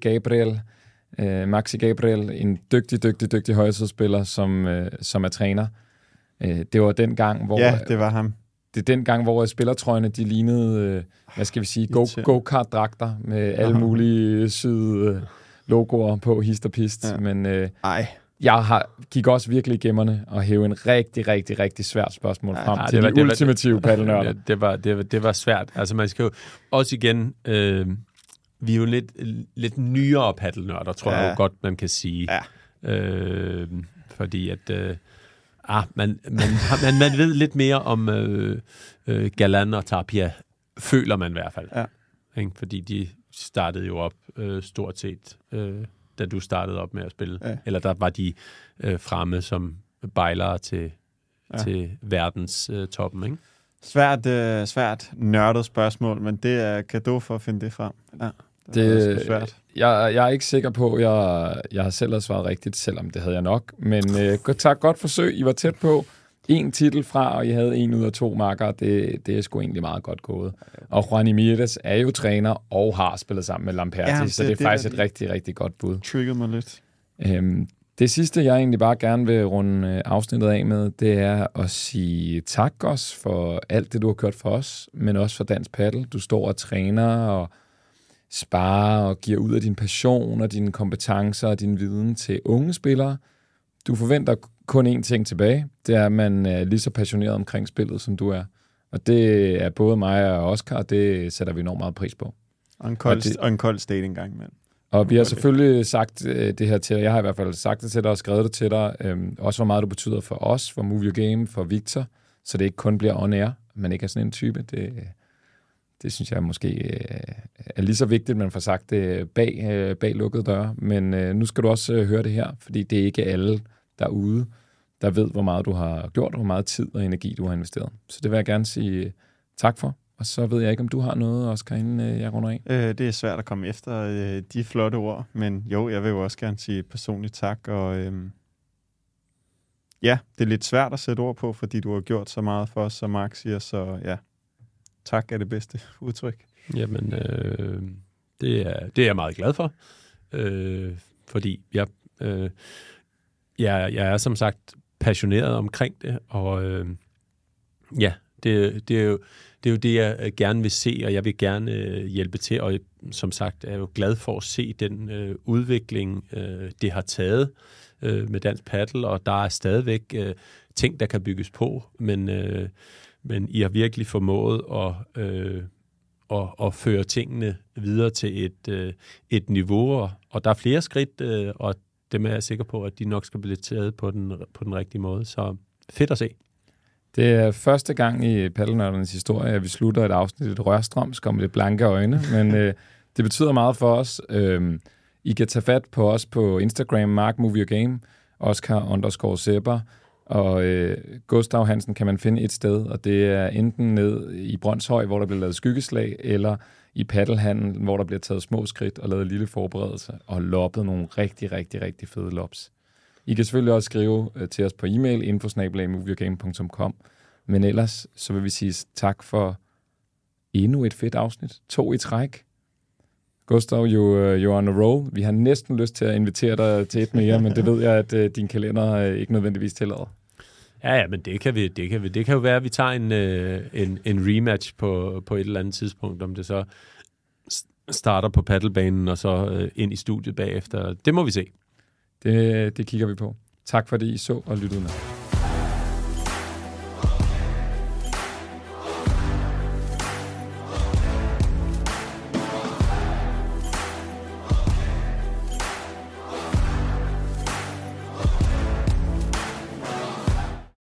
Maxi Gabriel, en dygtig højresidsspiller, som er træner. Det var den gang, hvor... Ja, det var ham. Det er den gang, hvor spillertrøjerne, de lignede, hvad skal vi sige, go-kart-dragter med alle mulige syde logoer på hist og pist. Ja. Men jeg gik også virkelig i gemmerne og hæve en rigtig svært spørgsmål frem til de ultimative paddelnørder. Det var svært. Altså man skal jo også igen... vi er jo lidt nyere paddelnørder, tror jeg jo godt, man kan sige. Ja. Fordi at... man ved lidt mere om Galan og Tapia, føler man i hvert fald. Ja. Ikke? Fordi de startede jo op stort set, da du startede op med at spille. Ja. Eller der var de fremme som bejlere til verdens toppen. Ikke? Svært nørdet spørgsmål, men det er cadeau for at finde det frem. Ja. Det er svært. Jeg er ikke sikker på, at jeg har selv svaret rigtigt, selvom det havde jeg nok. Men tak, godt forsøg. I var tæt på. 1 titel fra, og I havde 1 ud af 2 marker. Det er sgu egentlig meget godt gået. Og Juan Mieres er jo træner og har spillet sammen med Lamperti, så det er faktisk et rigtig godt bud. Trigger mig lidt. Det sidste, jeg egentlig bare gerne vil runde afsnittet af med, det er at sige tak også for alt det, du har kørt for os, men også for Dansk Paddle. Du står og træner og sparer og giver ud af din passion og dine kompetencer og din viden til unge spillere. Du forventer kun én ting tilbage, det er, at man er lige så passioneret omkring spillet, som du er. Og det er både mig og Oscar, og det sætter vi enormt meget pris på. Og en kold state engang, mand. Og vi har selvfølgelig sagt det her til dig. Jeg har i hvert fald sagt det til dig og skrevet det til dig. Også hvor meget du betyder for os, for Move Your Game, for Victor, så det ikke kun bliver on-air, men ikke er sådan en type. Det synes jeg måske er lige så vigtigt, at man får sagt det bag lukkede døre. Men nu skal du også høre det her, fordi det er ikke alle derude, der ved, hvor meget du har gjort, og hvor meget tid og energi du har investeret. Så det vil jeg gerne sige tak for. Og så ved jeg ikke, om du har noget, Oscar, inden jeg runder af. Det er svært at komme efter de flotte ord, men jo, jeg vil jo også gerne sige personligt tak. Og ja, det er lidt svært at sætte ord på, fordi du har gjort så meget for os, som Mark siger, så ja. Tak er det bedste udtryk. Jamen, det er jeg meget glad for, fordi jeg er som sagt passioneret omkring det, og det er jo det, jeg gerne vil se, og jeg vil gerne hjælpe til, og som sagt er jeg jo glad for at se den udvikling, det har taget med Dansk Paddle, og der er stadigvæk ting, der kan bygges på, men I har virkelig formået at føre tingene videre til et niveau, og der er flere skridt, og dem er jeg sikker på, at de nok skal blive taget på den rigtige måde. Så fedt at se. Det er første gang i Paddelnørdernes historie, at vi slutter et afsnit et rørstrømsk om lidt blanke øjne, men det betyder meget for os. I kan tage fat på os på Instagram, Mark Move Your Game, Oscar _Sepper, Og Gustav Hansen kan man finde et sted, og det er enten ned i Brøndshøj, hvor der bliver lavet skyggeslag, eller i paddelhandlen, hvor der bliver taget små skridt og lavet lille forberedelse og loppet nogle rigtig, rigtig, rigtig fede lops. I kan selvfølgelig også skrive til os på e-mail info@moviegame.com. Men ellers så vil vi sige tak for endnu et fedt afsnit. 2 i træk. Gustav, you're on a roll. Vi har næsten lyst til at invitere dig til et mere, men det ved jeg, at din kalender ikke nødvendigvis tillader. Ja, men det kan vi. Det kan jo være, at vi tager en rematch på et eller andet tidspunkt, om det så starter på paddelbanen og så ind i studiet bagefter. Det må vi se. Det kigger vi på. Tak fordi I så og lyttede med.